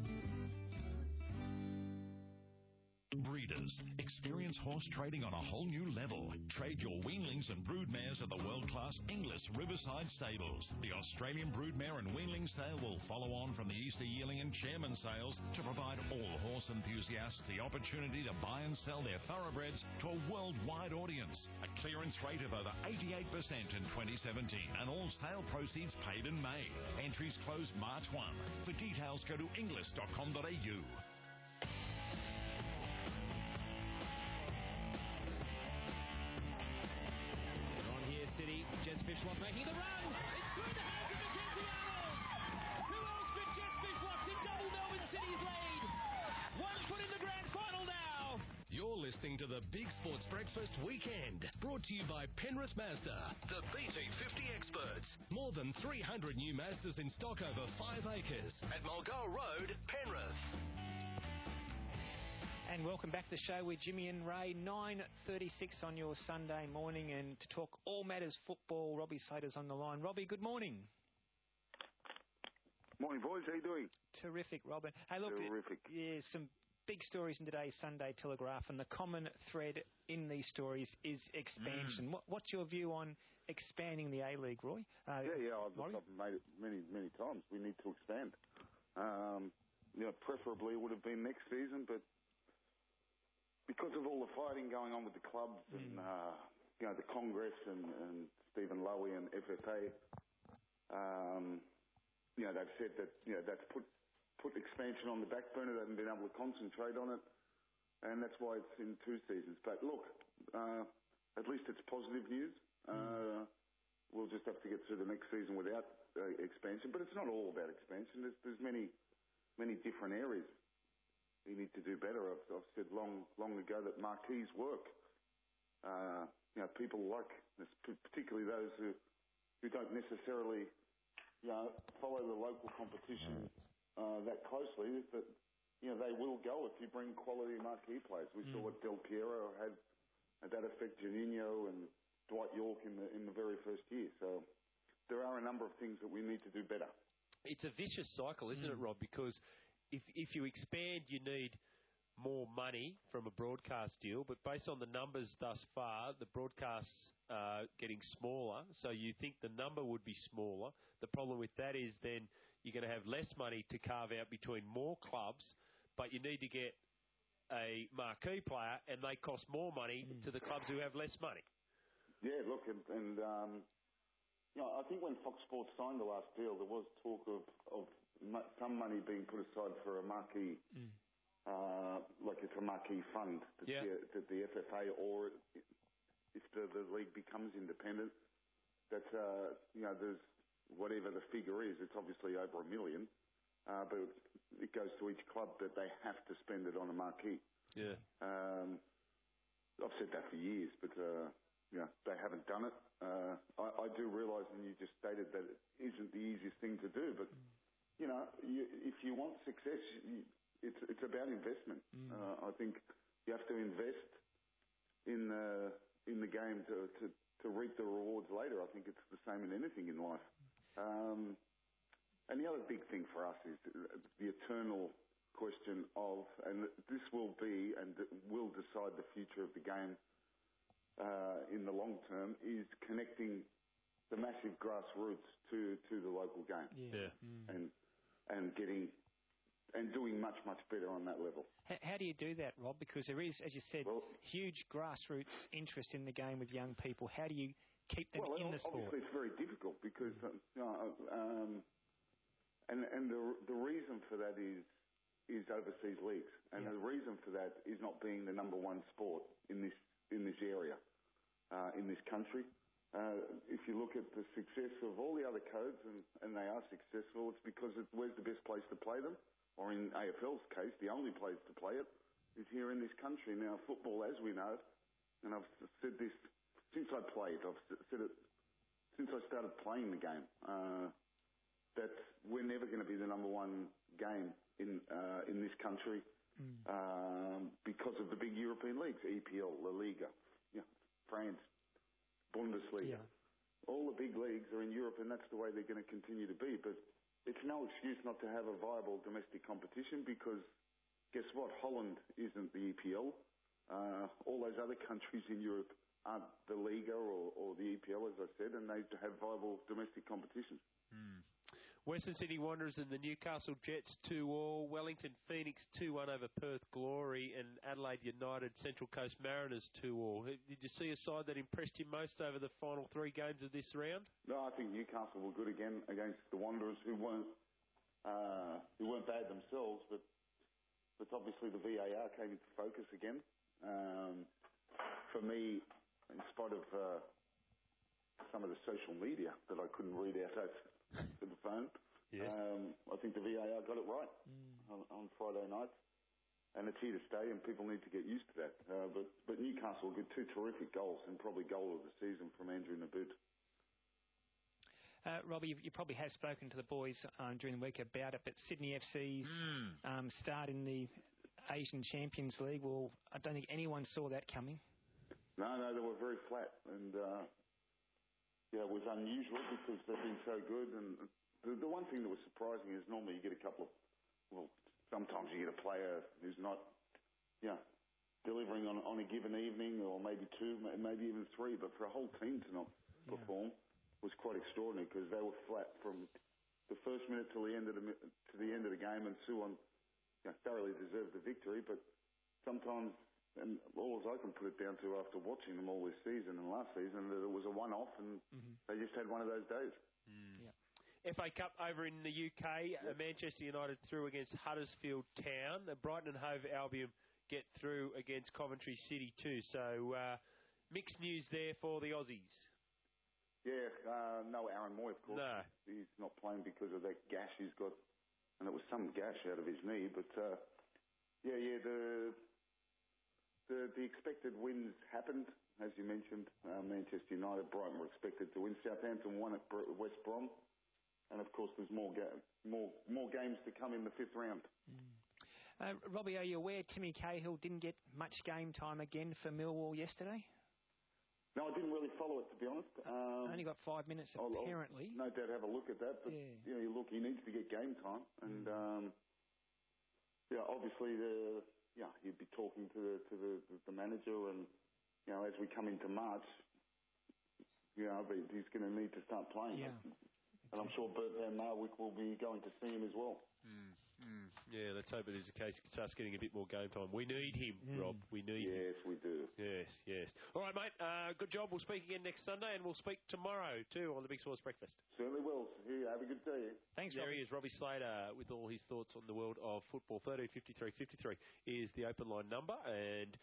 Breeders, experience horse trading on a whole new level. Trade your weanlings and broodmares at the world-class Inglis Riverside Stables. The Australian broodmare and weanling sale will follow on from the Easter yearling and chairman sales to provide all horse enthusiasts the opportunity to buy and sell their thoroughbreds to a worldwide audience. A clearance rate of over eighty-eight percent in twenty seventeen and all sale proceeds paid in May. Entries close March first. For details, go to inglis dot com dot a u. City, Jez Fishlock making the run. It's through the hands of Mackenzie Arnold. Who else but Jez Fishlock to double Melbourne City's lead? One foot in the grand final now. You're listening to the Big Sports Breakfast Weekend, brought to you by Penrith Mazda, the B T fifty experts. More than three hundred new Mazdas in stock over five acres at Mulgoa Road, Penrith. And welcome back to the show with Jimmy and Ray, nine thirty-six on your Sunday morning. And to talk all matters football, Robbie Slater's on the line. Robbie, good morning. Morning, boys. How you doing? Terrific, Robin. Hey, look, Terrific. Yeah, some big stories in today's Sunday Telegraph, and the common thread in these stories is expansion. Mm. What, what's your view on expanding the A-League, Roy? Uh, yeah, yeah, I've, I've made it many, many times. We need to expand. Um, you know, preferably it would have been next season, but because of all the fighting going on with the clubs mm. and, uh, you know, the Congress and, and Stephen Lowy and F F A, um, you know, they've said that, you know, that's put, put expansion on the back burner. They haven't been able to concentrate on it, and that's why it's in two seasons. But look, uh, at least it's positive news. Uh, we'll just have to get through the next season without uh, expansion, but it's not all about expansion. There's, there's many, many different areas you need to do better. I've, I've said long, long ago that marquees work. Uh, you know, people like, particularly those who, who don't necessarily, you know, follow the local competition uh, that closely, but you know, they will go if you bring quality marquee players. We mm. saw what Del Piero had, had that affect Juninho and Dwight York in the in the very first year. So there are a number of things that we need to do better. It's a vicious cycle, isn't mm. it, Rob? Because If if you expand, you need more money from a broadcast deal, but based on the numbers thus far, the broadcasts are getting smaller, so you think the number would be smaller. The problem with that is then you're going to have less money to carve out between more clubs, but you need to get a marquee player, and they cost more money mm. to the clubs who have less money. Yeah, look, and, and um, you know, I think when Fox Sports signed the last deal, there was talk of, of some money being put aside for a marquee, mm. uh, like it's a marquee fund that, yeah. the, that the F F A, or if the, the league becomes independent, that uh, you know, there's whatever the figure is, it's obviously over a million, uh, but it goes to each club that they have to spend it on a marquee. Yeah. Um, I've said that for years, but uh, you know, they haven't done it. Uh, I, I do realise, and you just stated that it isn't the easiest thing to do, but you know, you, if you want success, you, it's it's about investment. Mm. Uh, I think you have to invest in the in the game to, to to reap the rewards later. I think it's the same in anything in life. Um, and the other big thing for us is the eternal question of, and this will be and will decide the future of the game uh, in the long term, is connecting the massive grassroots to, to the local game. Yeah. Mm. And and getting and doing much, much better on that level. How, how do you do that, Rob? Because there is, as you said, well, huge grassroots interest in the game with young people. How do you keep them well, in the sport? Obviously, it's very difficult because, uh, you know, um, and and the the reason for that is is overseas leagues, and yeah. the reason for that is not being the number one sport in this in this area, uh, in this country. Uh, if you look at the success of all the other codes, and, and they are successful, it's because it, where's the best place to play them? Or in A F L's case, the only place to play it is here in this country. Now, football, as we know, and I've said this since I played, I've said it since I started playing the game, uh, that we're never going to be the number one game in uh, in this country mm. um, because of the big European leagues, E P L, La Liga, you know, France, Bundesliga. Yeah. All the big leagues are in Europe, and that's the way they're going to continue to be. But it's no excuse not to have a viable domestic competition because guess what? Holland isn't the E P L. Uh, all those other countries in Europe aren't the Liga or, or the E P L, as I said, and they have viable domestic competitions. Mm. Western Sydney Wanderers and the Newcastle Jets two all, Wellington Phoenix two one over Perth Glory, and Adelaide United Central Coast Mariners two all. Did you see a side that impressed you most over the final three games of this round? No, I think Newcastle were good again against the Wanderers, who weren't uh, who weren't bad themselves, but but obviously the V A R came into focus again. Um, for me, in spite of uh, some of the social media that I couldn't read out at to the phone. Yes. Um, I think the V A R got it right mm. on, on Friday night, and it's here to stay, and people need to get used to that. Uh, but but Newcastle got two terrific goals, and probably goal of the season from Andrew Naboot. Uh, Robbie, you, you probably have spoken to the boys um, during the week about it, but Sydney F C's mm. um, start in the Asian Champions League, well, I don't think anyone saw that coming. No, no, they were very flat, and uh, yeah, it was unusual because they've been so good. And the, the one thing that was surprising is normally you get a couple of, well, sometimes you get a player who's not, you know, delivering on on a given evening, or maybe two, maybe even three. But for a whole team to not yeah. perform was quite extraordinary because they were flat from the first minute till the end of the to the end of the game, and Suwon, you know, thoroughly deserved the victory. But sometimes. And all I can put it down to after watching them all this season and last season, that it was a one-off and mm-hmm. they just had one of those days. Mm. Yeah. F A Cup over in the U K, yep. Manchester United through against Huddersfield Town. Brighton and Hove Albion get through against Coventry City too. So uh, mixed news there for the Aussies. Yeah, uh, no Aaron Moy, of course. No. He's not playing because of that gash he's got, and it was some gash out of his knee. But uh, yeah, yeah, the... The, the expected wins happened, as you mentioned. Uh, Manchester United, Brighton were expected to win. Southampton won at West Brom, and of course, there's more ga- more more games to come in the fifth round. Mm. Uh, Robbie, are you aware Timmy Cahill didn't get much game time again for Millwall yesterday? No, I didn't really follow it, to be honest. Um, Only got five minutes apparently. I'll no doubt have a look at that, but yeah. you know, look, he needs to get game time, and mm. um, yeah, obviously the. Yeah, he'd be talking to the to the, the manager, and you know, as we come into March, you know, he's going to need to start playing. Yeah. And I'm sure Bert Van Marwijk will be going to see him as well. Mm, mm. Yeah, let's hope it is the case. He starts getting a bit more game time. We need him, mm. Rob. We need yes, him. Yes, we do. Yes, yes. All right, mate. Uh, good job. We'll speak again next Sunday, and we'll speak tomorrow too on the Big Sports Breakfast. Certainly will. Yeah, have a good day. Thanks, There Robbie. he is, Robbie Slater, with all his thoughts on the world of football. thirteen fifty-three fifty-three is the open line number, and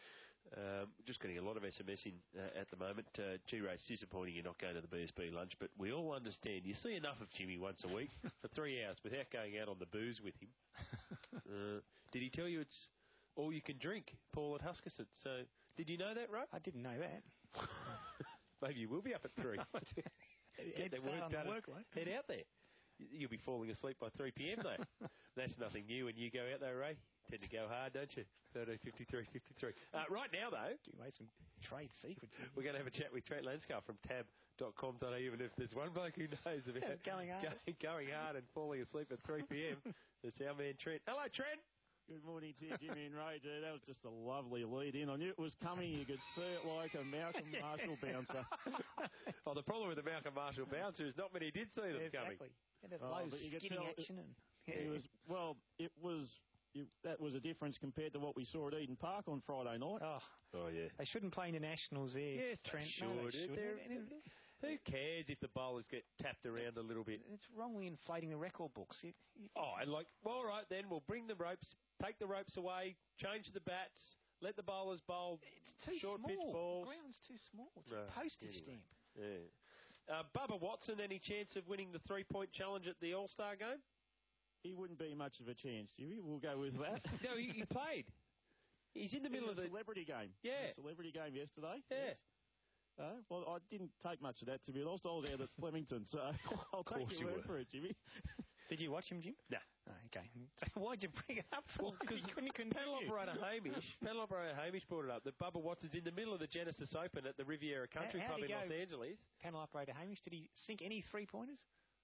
Um, just getting a lot of S M S in uh, at the moment. Uh, G-Ray, it's disappointing you're not going to the B S B lunch, but we all understand. You see enough of Jimmy once a week for three hours without going out on the booze with him. Uh, did he tell you it's all you can drink, Paul at Huskisson? So, did you know that, Rob? I didn't know that. Maybe you will be up at three. Get that work done. Work, Head out there. You'll be falling asleep by three p.m. though. That's nothing new when you go out though, Ray. Tend to go hard, don't you? thirteen fifty-three fifty-three. Uh, right now, though, give away some trade secrets. We're going to have a chat with Trent Landscar from tab dot com dot a u, and if there's one bloke who knows about going hard, going, going hard and falling asleep at three p.m, it's our man Trent. Hello, Trent. Good morning to you, Jimmy and Ray. Gee, that was just a lovely lead in. I knew it was coming. You could see it like a Malcolm Marshall bouncer. Oh, the problem with the Malcolm Marshall bouncer is not many did see them yeah, coming. Exactly. Yeah, oh, but you could tell action it, and yeah. it was well. It was. You, that was a difference compared to what we saw at Eden Park on Friday night. Oh, oh yeah. They shouldn't play internationals there. Yes, Trent. They should. No, they shouldn't. Who cares if the bowlers get tapped around a little bit? It's wrongly inflating the record books. It, it, oh, and like, well, all right, then we'll bring the ropes, take the ropes away, change the bats, let the bowlers bowl it's too short small. pitch balls. The ground's too small. It's no, a postage anyway. stamp. Yeah. Uh, Bubba Watson, any chance of winning the three-point challenge at the All-Star game? He wouldn't be much of a chance, Jimmy. We'll go with that. No, he, he played. He's in the middle in of the celebrity game. Yeah, the celebrity game yesterday. Yeah. Yes. Uh, well, I didn't take much of that, to be honest. I was out at Flemington, so I'll take your word for it, Jimmy. Did you watch him, Jim? No. Oh, okay. Why'd you bring it up? Well, because panel operator Hamish, panel operator Hamish brought it up that Bubba Watson's in the middle of the Genesis Open at the Riviera Country how, how Club in go, Los Angeles. Panel operator Hamish, did he sink any three-pointers?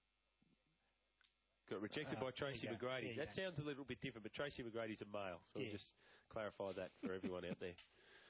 Got rejected oh, by Tracy McGrady. That go. sounds a little bit different, but Tracy McGrady's a male, so yeah. we'll just clarify that for everyone out there.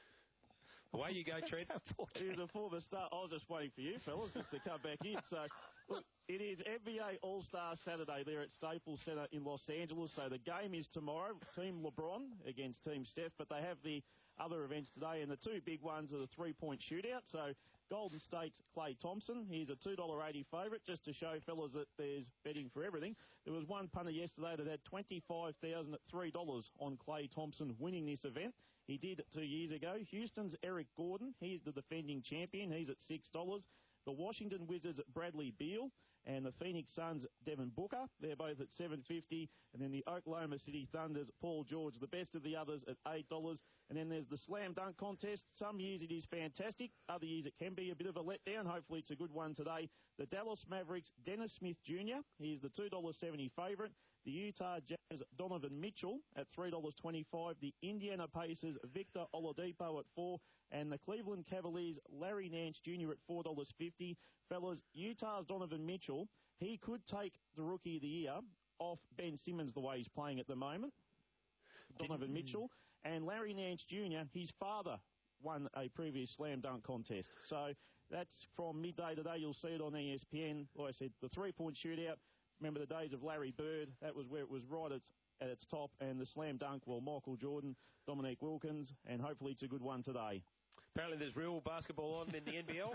Away you go, Trent. Before the start, I was just waiting for you, fellas, just to come back in. So, look, it is N B A All-Star Saturday there at Staples Center in Los Angeles. So the game is tomorrow, Team LeBron against Team Steph, but they have the other events today, and the two big ones are the three-point shootout. So Golden State's Klay Thompson, he's a two dollars eighty favourite, just to show fellas that there's betting for everything. There was one punter yesterday that had twenty-five thousand dollars at three dollars on Klay Thompson winning this event. He did two years ago. Houston's Eric Gordon, he's the defending champion. He's at six dollars. The Washington Wizards' Bradley Beal and the Phoenix Suns' Devin Booker, they're both at seven fifty. And then the Oklahoma City Thunder's Paul George, the best of the others, at eight dollars. And then there's the Slam Dunk Contest. Some years it is fantastic. Other years it can be a bit of a letdown. Hopefully it's a good one today. The Dallas Mavericks' Dennis Smith Junior He's the two dollars seventy favourite. The Utah Jazz' Donovan Mitchell at three dollars twenty-five. The Indiana Pacers' Victor Oladipo at four dollars. And the Cleveland Cavaliers' Larry Nance Junior at four dollars fifty. Fellas, Utah's Donovan Mitchell, he could take the Rookie of the Year off Ben Simmons the way he's playing at the moment. Donovan Didn't, Mitchell. And Larry Nance Junior, his father won a previous slam dunk contest. So that's from midday today. You'll see it on E S P N. Like I said, the three-point shootout. Remember the days of Larry Bird? That was where it was right at, at its top. And the slam dunk, well, Michael Jordan, Dominique Wilkins, and hopefully it's a good one today. Apparently there's real basketball on in the N B L.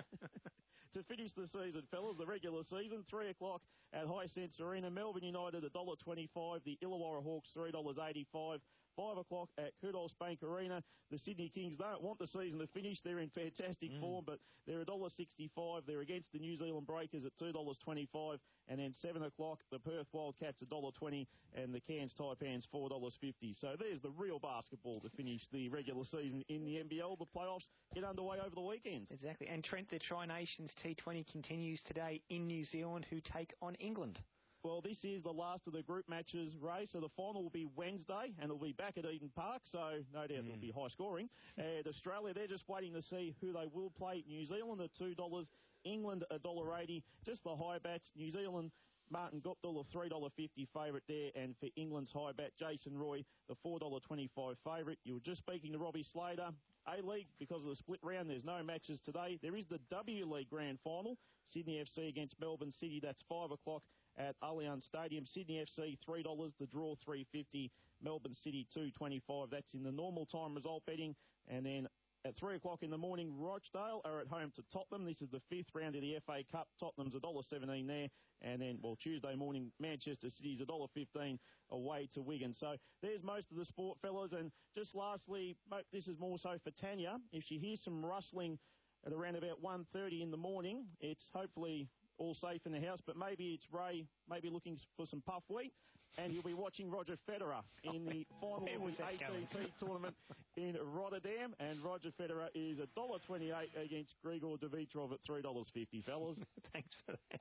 To finish the season, fellas, the regular season, three o'clock at Hisense Arena. Melbourne United, one dollar twenty-five. The Illawarra Hawks, three dollars eighty-five. five o'clock at Kudos Bank Arena. The Sydney Kings don't want the season to finish. They're in fantastic mm. form, but they're one dollar sixty-five. They're against the New Zealand Breakers at two dollars twenty-five. And then seven o'clock, the Perth Wildcats, one dollar twenty. And the Cairns Taipans, four dollars fifty. So there's the real basketball to finish the regular season in the N B L. The playoffs get underway over the weekend. Exactly. And Trent, the Tri-Nations T twenty continues today in New Zealand, who take on England. Well, this is the last of the group matches, Ray, so the final will be Wednesday, and it'll be back at Eden Park, so no doubt mm. it'll be high scoring. And Australia, they're just waiting to see who they will play. New Zealand at two dollars, England one dollar eighty, just the high bats. New Zealand, Martin Guptill, a three dollars fifty favourite there, and for England's high bat, Jason Roy, the four dollars twenty-five favourite. You were just speaking to Robbie Slater. A-League, because of the split round, there's no matches today. There is the W League Grand Final, Sydney F C against Melbourne City. That's five o'clock at Allianz Stadium. Sydney F C, three dollars. The draw, three dollars fifty. Melbourne City, two dollars twenty-five. That's in the normal time result betting. And then At three o'clock in the morning, Rochdale are at home to Tottenham. This is the fifth round of the F A Cup. Tottenham's one dollar seventeen there. And then, well, Tuesday morning, Manchester City's one dollar fifteen away to Wigan. So there's most of the sport, fellas. And just lastly, this is more so for Tanya. If she hears some rustling at around about one thirty in the morning, it's hopefully all safe in the house, but maybe it's Ray maybe looking for some puff wheat, and he'll be watching Roger Federer in the final of the A T P tournament in Rotterdam, and Roger Federer is one dollar twenty-eight against Grigor Dimitrov at three dollars fifty, fellas. Thanks for that.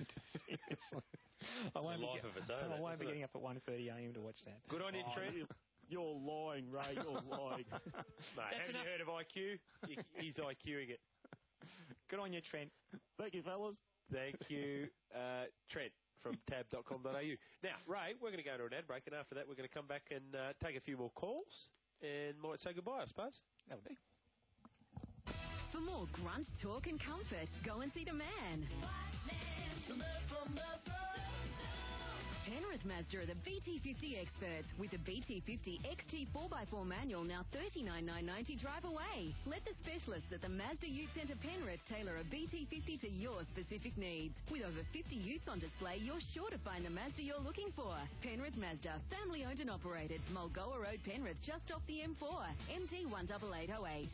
I won't, be, life of its own, I won't be it? getting up at one thirty a m to watch that. Good on you, Oh, Trent. You're lying, Ray. You're lying. Mate, haven't you heard of I Q? He's IQing it. Good on you, Trent. Thank you, fellas. Thank you, uh, Trent from tab dot com dot a u. Now, Ray, we're going to go to an ad break, and after that we're going to come back and uh, take a few more calls and might say goodbye, I suppose. That'll do. For more grunt, talk and comfort, go and see the man. The man from Mazda. Penrith Mazda are the B T fifty experts with the B T fifty X T four by four manual now thirty-nine thousand nine hundred ninety drive away. Let the specialists at the Mazda Ute Centre Penrith tailor a B T fifty to your specific needs. With over fifty utes on display, you're sure to find the Mazda you're looking for. Penrith Mazda, family owned and operated. Mulgoa Road, Penrith, just off the M four. M D one eight eight oh eight.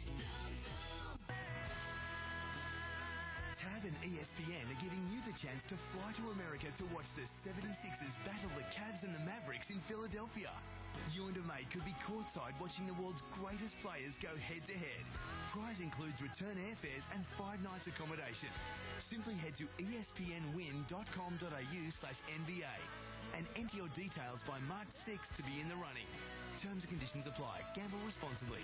Tab and E S P N are giving you the chance to fly to America to watch the seventy-sixers battle the Cavs and the Mavericks in Philadelphia. You and a mate could be courtside watching the world's greatest players go head-to-head. Prize includes return airfares and five nights accommodation. Simply head to E S P N win dot com dot a u slash N B A and enter your details by March sixth to be in the running. Terms and conditions apply. Gamble responsibly.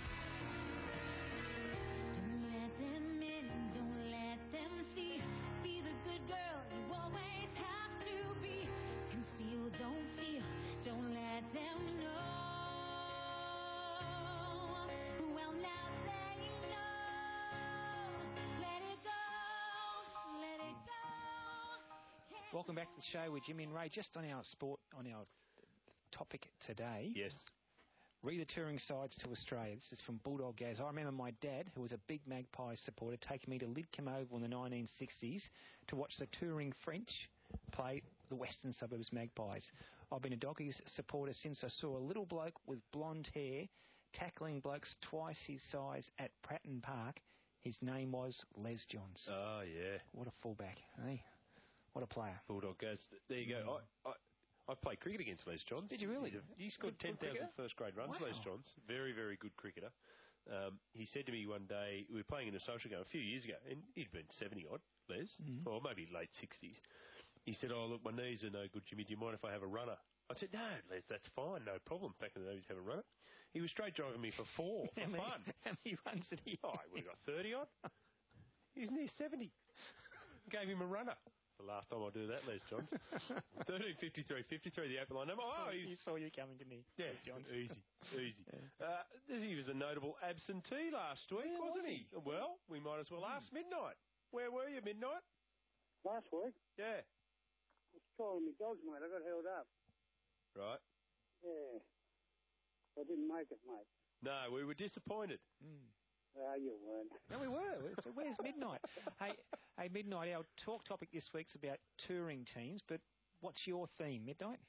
Welcome back to the show with Jimmy and Ray. Just on our sport, on our topic today. Yes. Re the touring sides to Australia. This is from Bulldog Gaz. I remember my dad, who was a big Magpies supporter, taking me to Lidcombe Oval in the nineteen sixties to watch the touring French play the Western Suburbs Magpies. I've been a Doggies supporter since I saw a little bloke with blonde hair tackling blokes twice his size at Pratton Park. His name was Les Johns. Oh, yeah. What a fullback, eh? What a player. Bulldog goes. There you go. I, I, I played cricket against Les Johns. Did you really? He scored ten thousand first grade runs, Wow. Les Johns. Very, very good cricketer. Um, he said to me one day, we were playing in a social game a few years ago, and he'd been seventy odd, Les, Mhm. or maybe late sixties. He said, oh, look, my knees are no good, Jimmy. Do you mind if I have a runner? I said, no, Les, that's fine, no problem. Back in the day, we'd have a runner. He was straight driving me for four, for How many- fun. How many runs did he? Oh, we got thirty odd. He's near seventy. Gave him a runner. It's the last time I'll do that, Les Johns. thirteen fifty-three fifty-three, the open line number. Oh, he he's, saw you coming, didn't he? yeah, Les Johns. easy, easy. Uh, he was a notable absentee last week, Yeah, wasn't was he? Well, we might as well ask Midnight. Where were you, Midnight? Last week, Yeah. I was calling my dogs, mate. I got held up. Right. Yeah. I didn't make it, mate. No, we were disappointed. Mm. Ah, you weren't. No, we were. So where's Midnight? hey, hey, Midnight, our talk topic this week's about touring teams, but what's your theme, Midnight?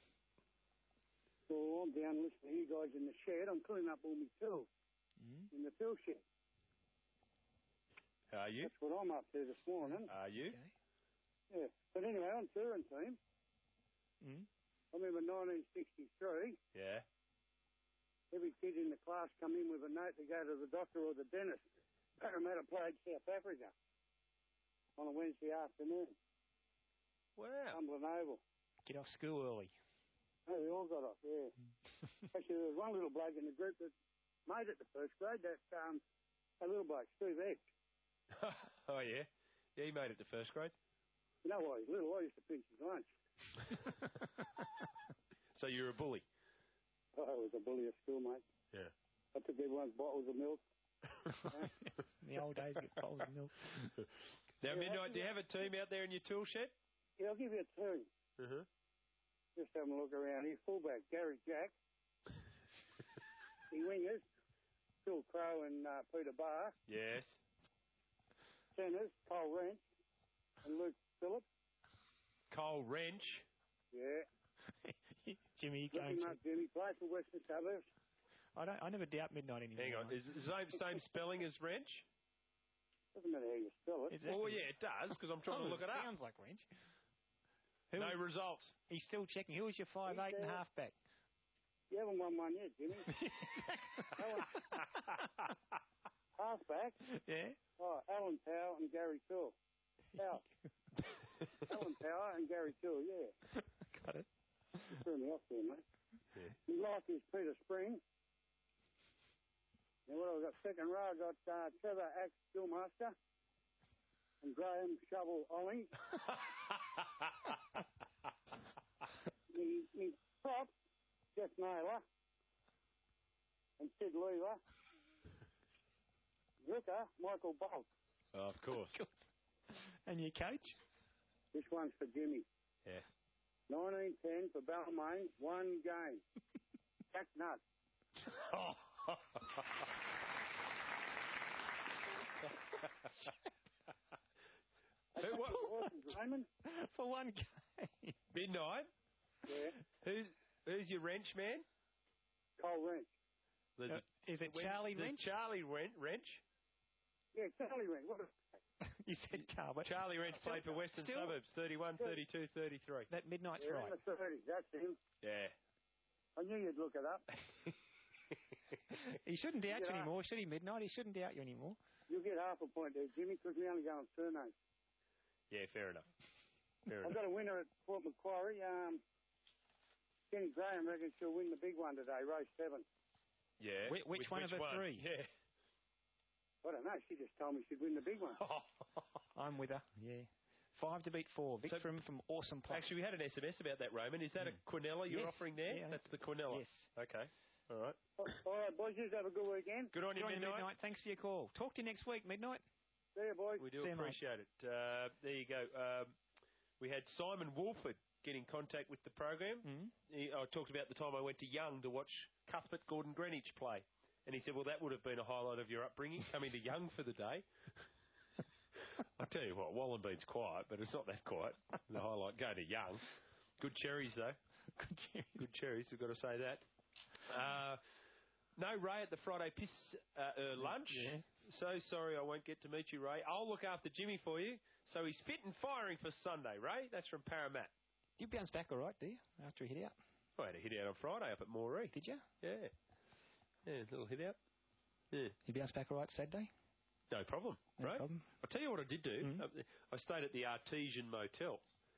Well, I'm down listening to you guys in the shed. I'm cleaning up all my tools Mm. in the tool shed. Are you? That's what I'm up to this morning. Are you? Okay. Yeah. But anyway, on touring team, Mm. I remember nineteen sixty-three, Yeah. every kid in the class come in with a note to go to the doctor or the dentist. Parramatta played South Africa on a Wednesday afternoon. Wow. Cumberland Oval. Get off school early. Oh, we all got off, yeah. Actually, there was one little bloke in the group that made it to first grade, that um, a little bloke, Steve X. Oh, yeah. Yeah, he made it to first grade. You know why he's little? I used to pinch his lunch. So you're a bully? Oh, I was a bully at school, mate. Yeah. I took everyone's bottles of milk. In the old days, get bottles of milk. Now, Yeah, Midnight, do you have a team out there in your tool shed? Yeah, I'll give you a two. Uh-huh. Just having a look around here. Fullback, Gary Jack. The wingers, Phil Crow and uh, Peter Barr. Yes. Centres, Cole Wrench and Luke Phillips. Cole Wrench. Yeah. Jimmy, you Look going him to... up, Jimmy. Play for Western Suburbs. I don't. I never doubt Midnight anymore. Hang on. Is it the same, same spelling as Wrench? Doesn't matter how you spell it. Oh, yeah, it does, because I'm trying Oh, to look it up. Sounds like Wrench. No results. He's still checking. Who was your five eight and half back? You haven't won one yet, Jimmy. Halfback. Yeah. Oh, Alan Powell and Gary Toole. Powell. Alan Power and Gary Toole, yeah. Got it. You threw me off there, mate. Yeah. My like is Peter Spring. And what have I got? Second row, I got uh, Trevor Axe Skillmaster and Graham Shovel Ollie. me, me prop, Jeff Naylor and Sid Lever. Vicar, Michael Bolt. Oh, of course. And your coach? This one's for Jimmy. Yeah. nineteen ten for Balmain, one game. Jack Nutt. Who, what? Raymond? For one game. Midnight? Yeah. Who's who's your wrench man? Cole Wrench. There's Uh, a- is it there's- Charlie there's Wrench? Charlie Wren- Wrench? Yeah, Charlie Wrench. What a... You said Carl, but Charlie Wrench played for Western Still- Suburbs, thirty-one, thirty-two, thirty-three. That Midnight's Yeah, right. in the thirties, that's him. Yeah. I knew you'd look it up. He shouldn't doubt you Yeah. anymore, should he, Midnight? He shouldn't doubt you anymore. You'll get half a point there, Jimmy, because we only go on surnames. Yeah, fair enough. Fair I've enough. got a winner at Port Macquarie. Um, Jenny Graham reckons she'll win the big one today, race seven. Yeah. Which, which With one which of the one? three? Yeah. I don't know. She just told me she'd win the big one. I'm with her. Yeah. Five to beat four. Victram from Awesome Plus. Actually, we had an S M S about that, Roman. Is that a Quinella you're Yes. offering there? Yeah, That's the Quinella. Yes. Okay. All right. All right, boys. You have a good weekend. Good on you, Good on you, Midnight. Midnight. Thanks for your call. Talk to you next week, Midnight. See you, boys. We do See you, mate. appreciate it. Uh, there you go. Um, we had Simon Wolford get in contact with the program. Mm-hmm. He, I talked about the time I went to Young to watch Cuthbert Gordon Greenwich play. And he said, well, that would have been a highlight of your upbringing, coming to Young for the day. I tell you what, Wallenbean's quiet, but it's not that quiet. The highlight, go to Young. Good cherries, though. Good cherries. Good cherries, we've got to say that. Uh, no Ray at the Friday Piss uh, uh, lunch. Yeah. So sorry I won't get to meet you, Ray. I'll look after Jimmy for you. So he's fit and firing for Sunday, Ray. That's from Paramat. You bounce back all right, do you, after he hit out? I had a hit out on Friday up at Moree. Did you? Yeah. Yeah, a little hit out. Yeah. You bounced back all right Saturday? No problem, No right? problem. I'll tell you what I did do. Mhm. Uh, I stayed at the Artesian Motel,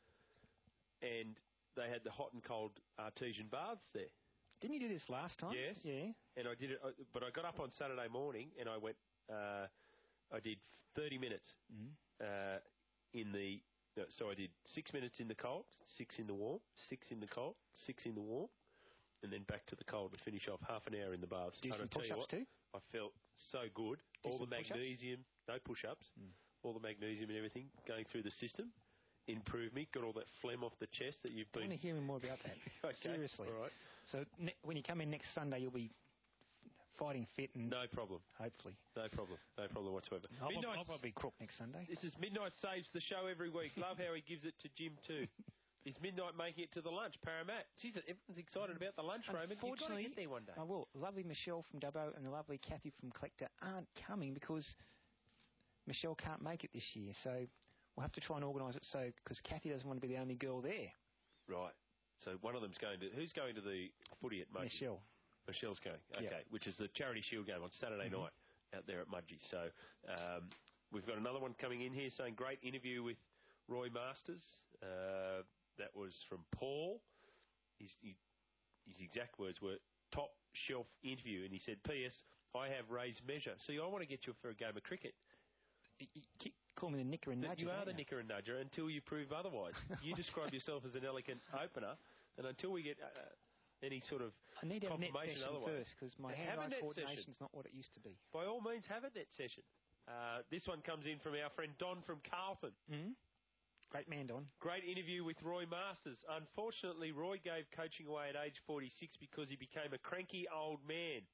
and they had the hot and cold artesian baths there. Didn't you do this last time? Yes. Yeah. And I did it, uh, but I got up on Saturday morning and I went. Uh, I did thirty minutes Mm. uh, in the. No, so I did six minutes in the cold, six in the warm, six in the cold, six in the warm, and then back to the cold to finish off half an hour in the baths. Do and some I tell you push-ups what, too? I felt so good. Do all the some push-ups? magnesium, no push-ups, Mm. all the magnesium and everything going through the system improved me. Got all that phlegm off the chest that you've I been. want to hear more about that. Okay, Seriously. all right. So ne- when you come in next Sunday, you'll be fighting fit and No problem. hopefully. No problem. No problem whatsoever. I'll, Midnight- I'll probably crook next Sunday. This is Midnight saves the show every week. Love how he gives it to Jim too. Is Midnight making it to the lunch, Paramat? Jeez, everyone's excited about the lunch, Roman. You've got to Unfortunately, get there one day. I will. Lovely Michelle from Dubbo and the lovely Kathy from Collector aren't coming because Michelle can't make it this year. So we'll have to try and organise it so because Kathy doesn't want to be the only girl there. Right. So one of them's going to... Who's going to the footy at Mudgee? Michelle. Michelle's going. Okay. Yeah. Which is the Charity Shield game on Saturday Mhm. night out there at Mudgee. So um, we've got another one coming in here saying, great interview with Roy Masters. Uh, that was from Paul. His, he, his exact words were, top shelf interview. And he said, P S, I have Ray's measure. See, I want to get you for a game of cricket. You, you keep calling me the knicker and That nudger. you are don't the knicker and nudger until you prove otherwise. You describe yourself as an elegant opener, and until we get uh, any sort of I need to have a net confirmation session otherwise, first because my have a hand-eye net coordination's session. not what it used to be. By all means, have a net session. Uh, this one comes in from our friend Don from Carlton. Mm-hmm. Great man, Don. Great interview with Roy Masters. Unfortunately, Roy gave coaching away at age forty-six because he became a cranky old man.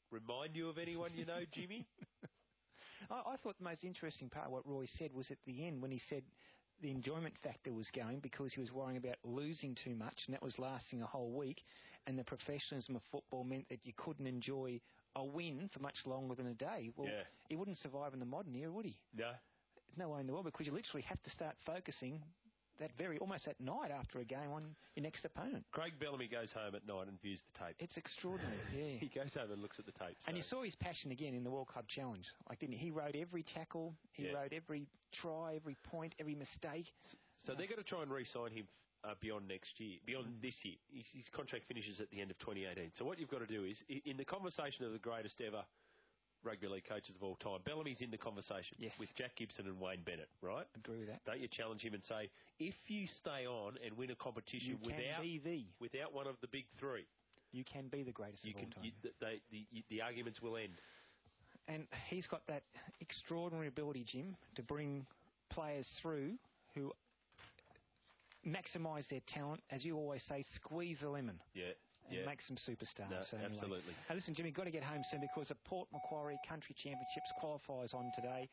remind you of anyone you know, Jimmy? I, I thought the most interesting part of what Roy said was at the end when he said the enjoyment factor was going because he was worrying about losing too much, and that was lasting a whole week, and the professionalism of football meant that you couldn't enjoy a win for much longer than a day. Well, yeah. he wouldn't survive in the modern era, would he? No. No way in the world, because you literally have to start focusing that very, almost at night after a game on your next opponent. Craig Bellamy goes home at night and views the tape. It's extraordinary, yeah. He goes home and looks at the tape. And so. you saw his passion again in the World Club Challenge. Like, didn't he? He rode every tackle, he yeah. rode every try, every point, every mistake. So uh, they're going to try and re-sign him uh, beyond next year, beyond mm. this year. His, his contract finishes at the end of twenty eighteen. So what you've got to do is, in the conversation of the greatest ever rugby league coaches of all time, Bellamy's in the conversation yes. with Jack Gibson and Wayne Bennett, right? Agree with that. Don't you challenge him and say, if you stay on and win a competition you without can be the. without one of the big three, you can be the greatest you of can, all time. You, they, the, you, the arguments will end. And he's got that extraordinary ability, Jim, to bring players through who maximise their talent, as you always say, squeeze the lemon. Yeah. And yeah. make some superstars. No, so anyway. absolutely. Hey, listen, Jimmy, got to get home soon because the Port Macquarie Country Championships qualifiers on today.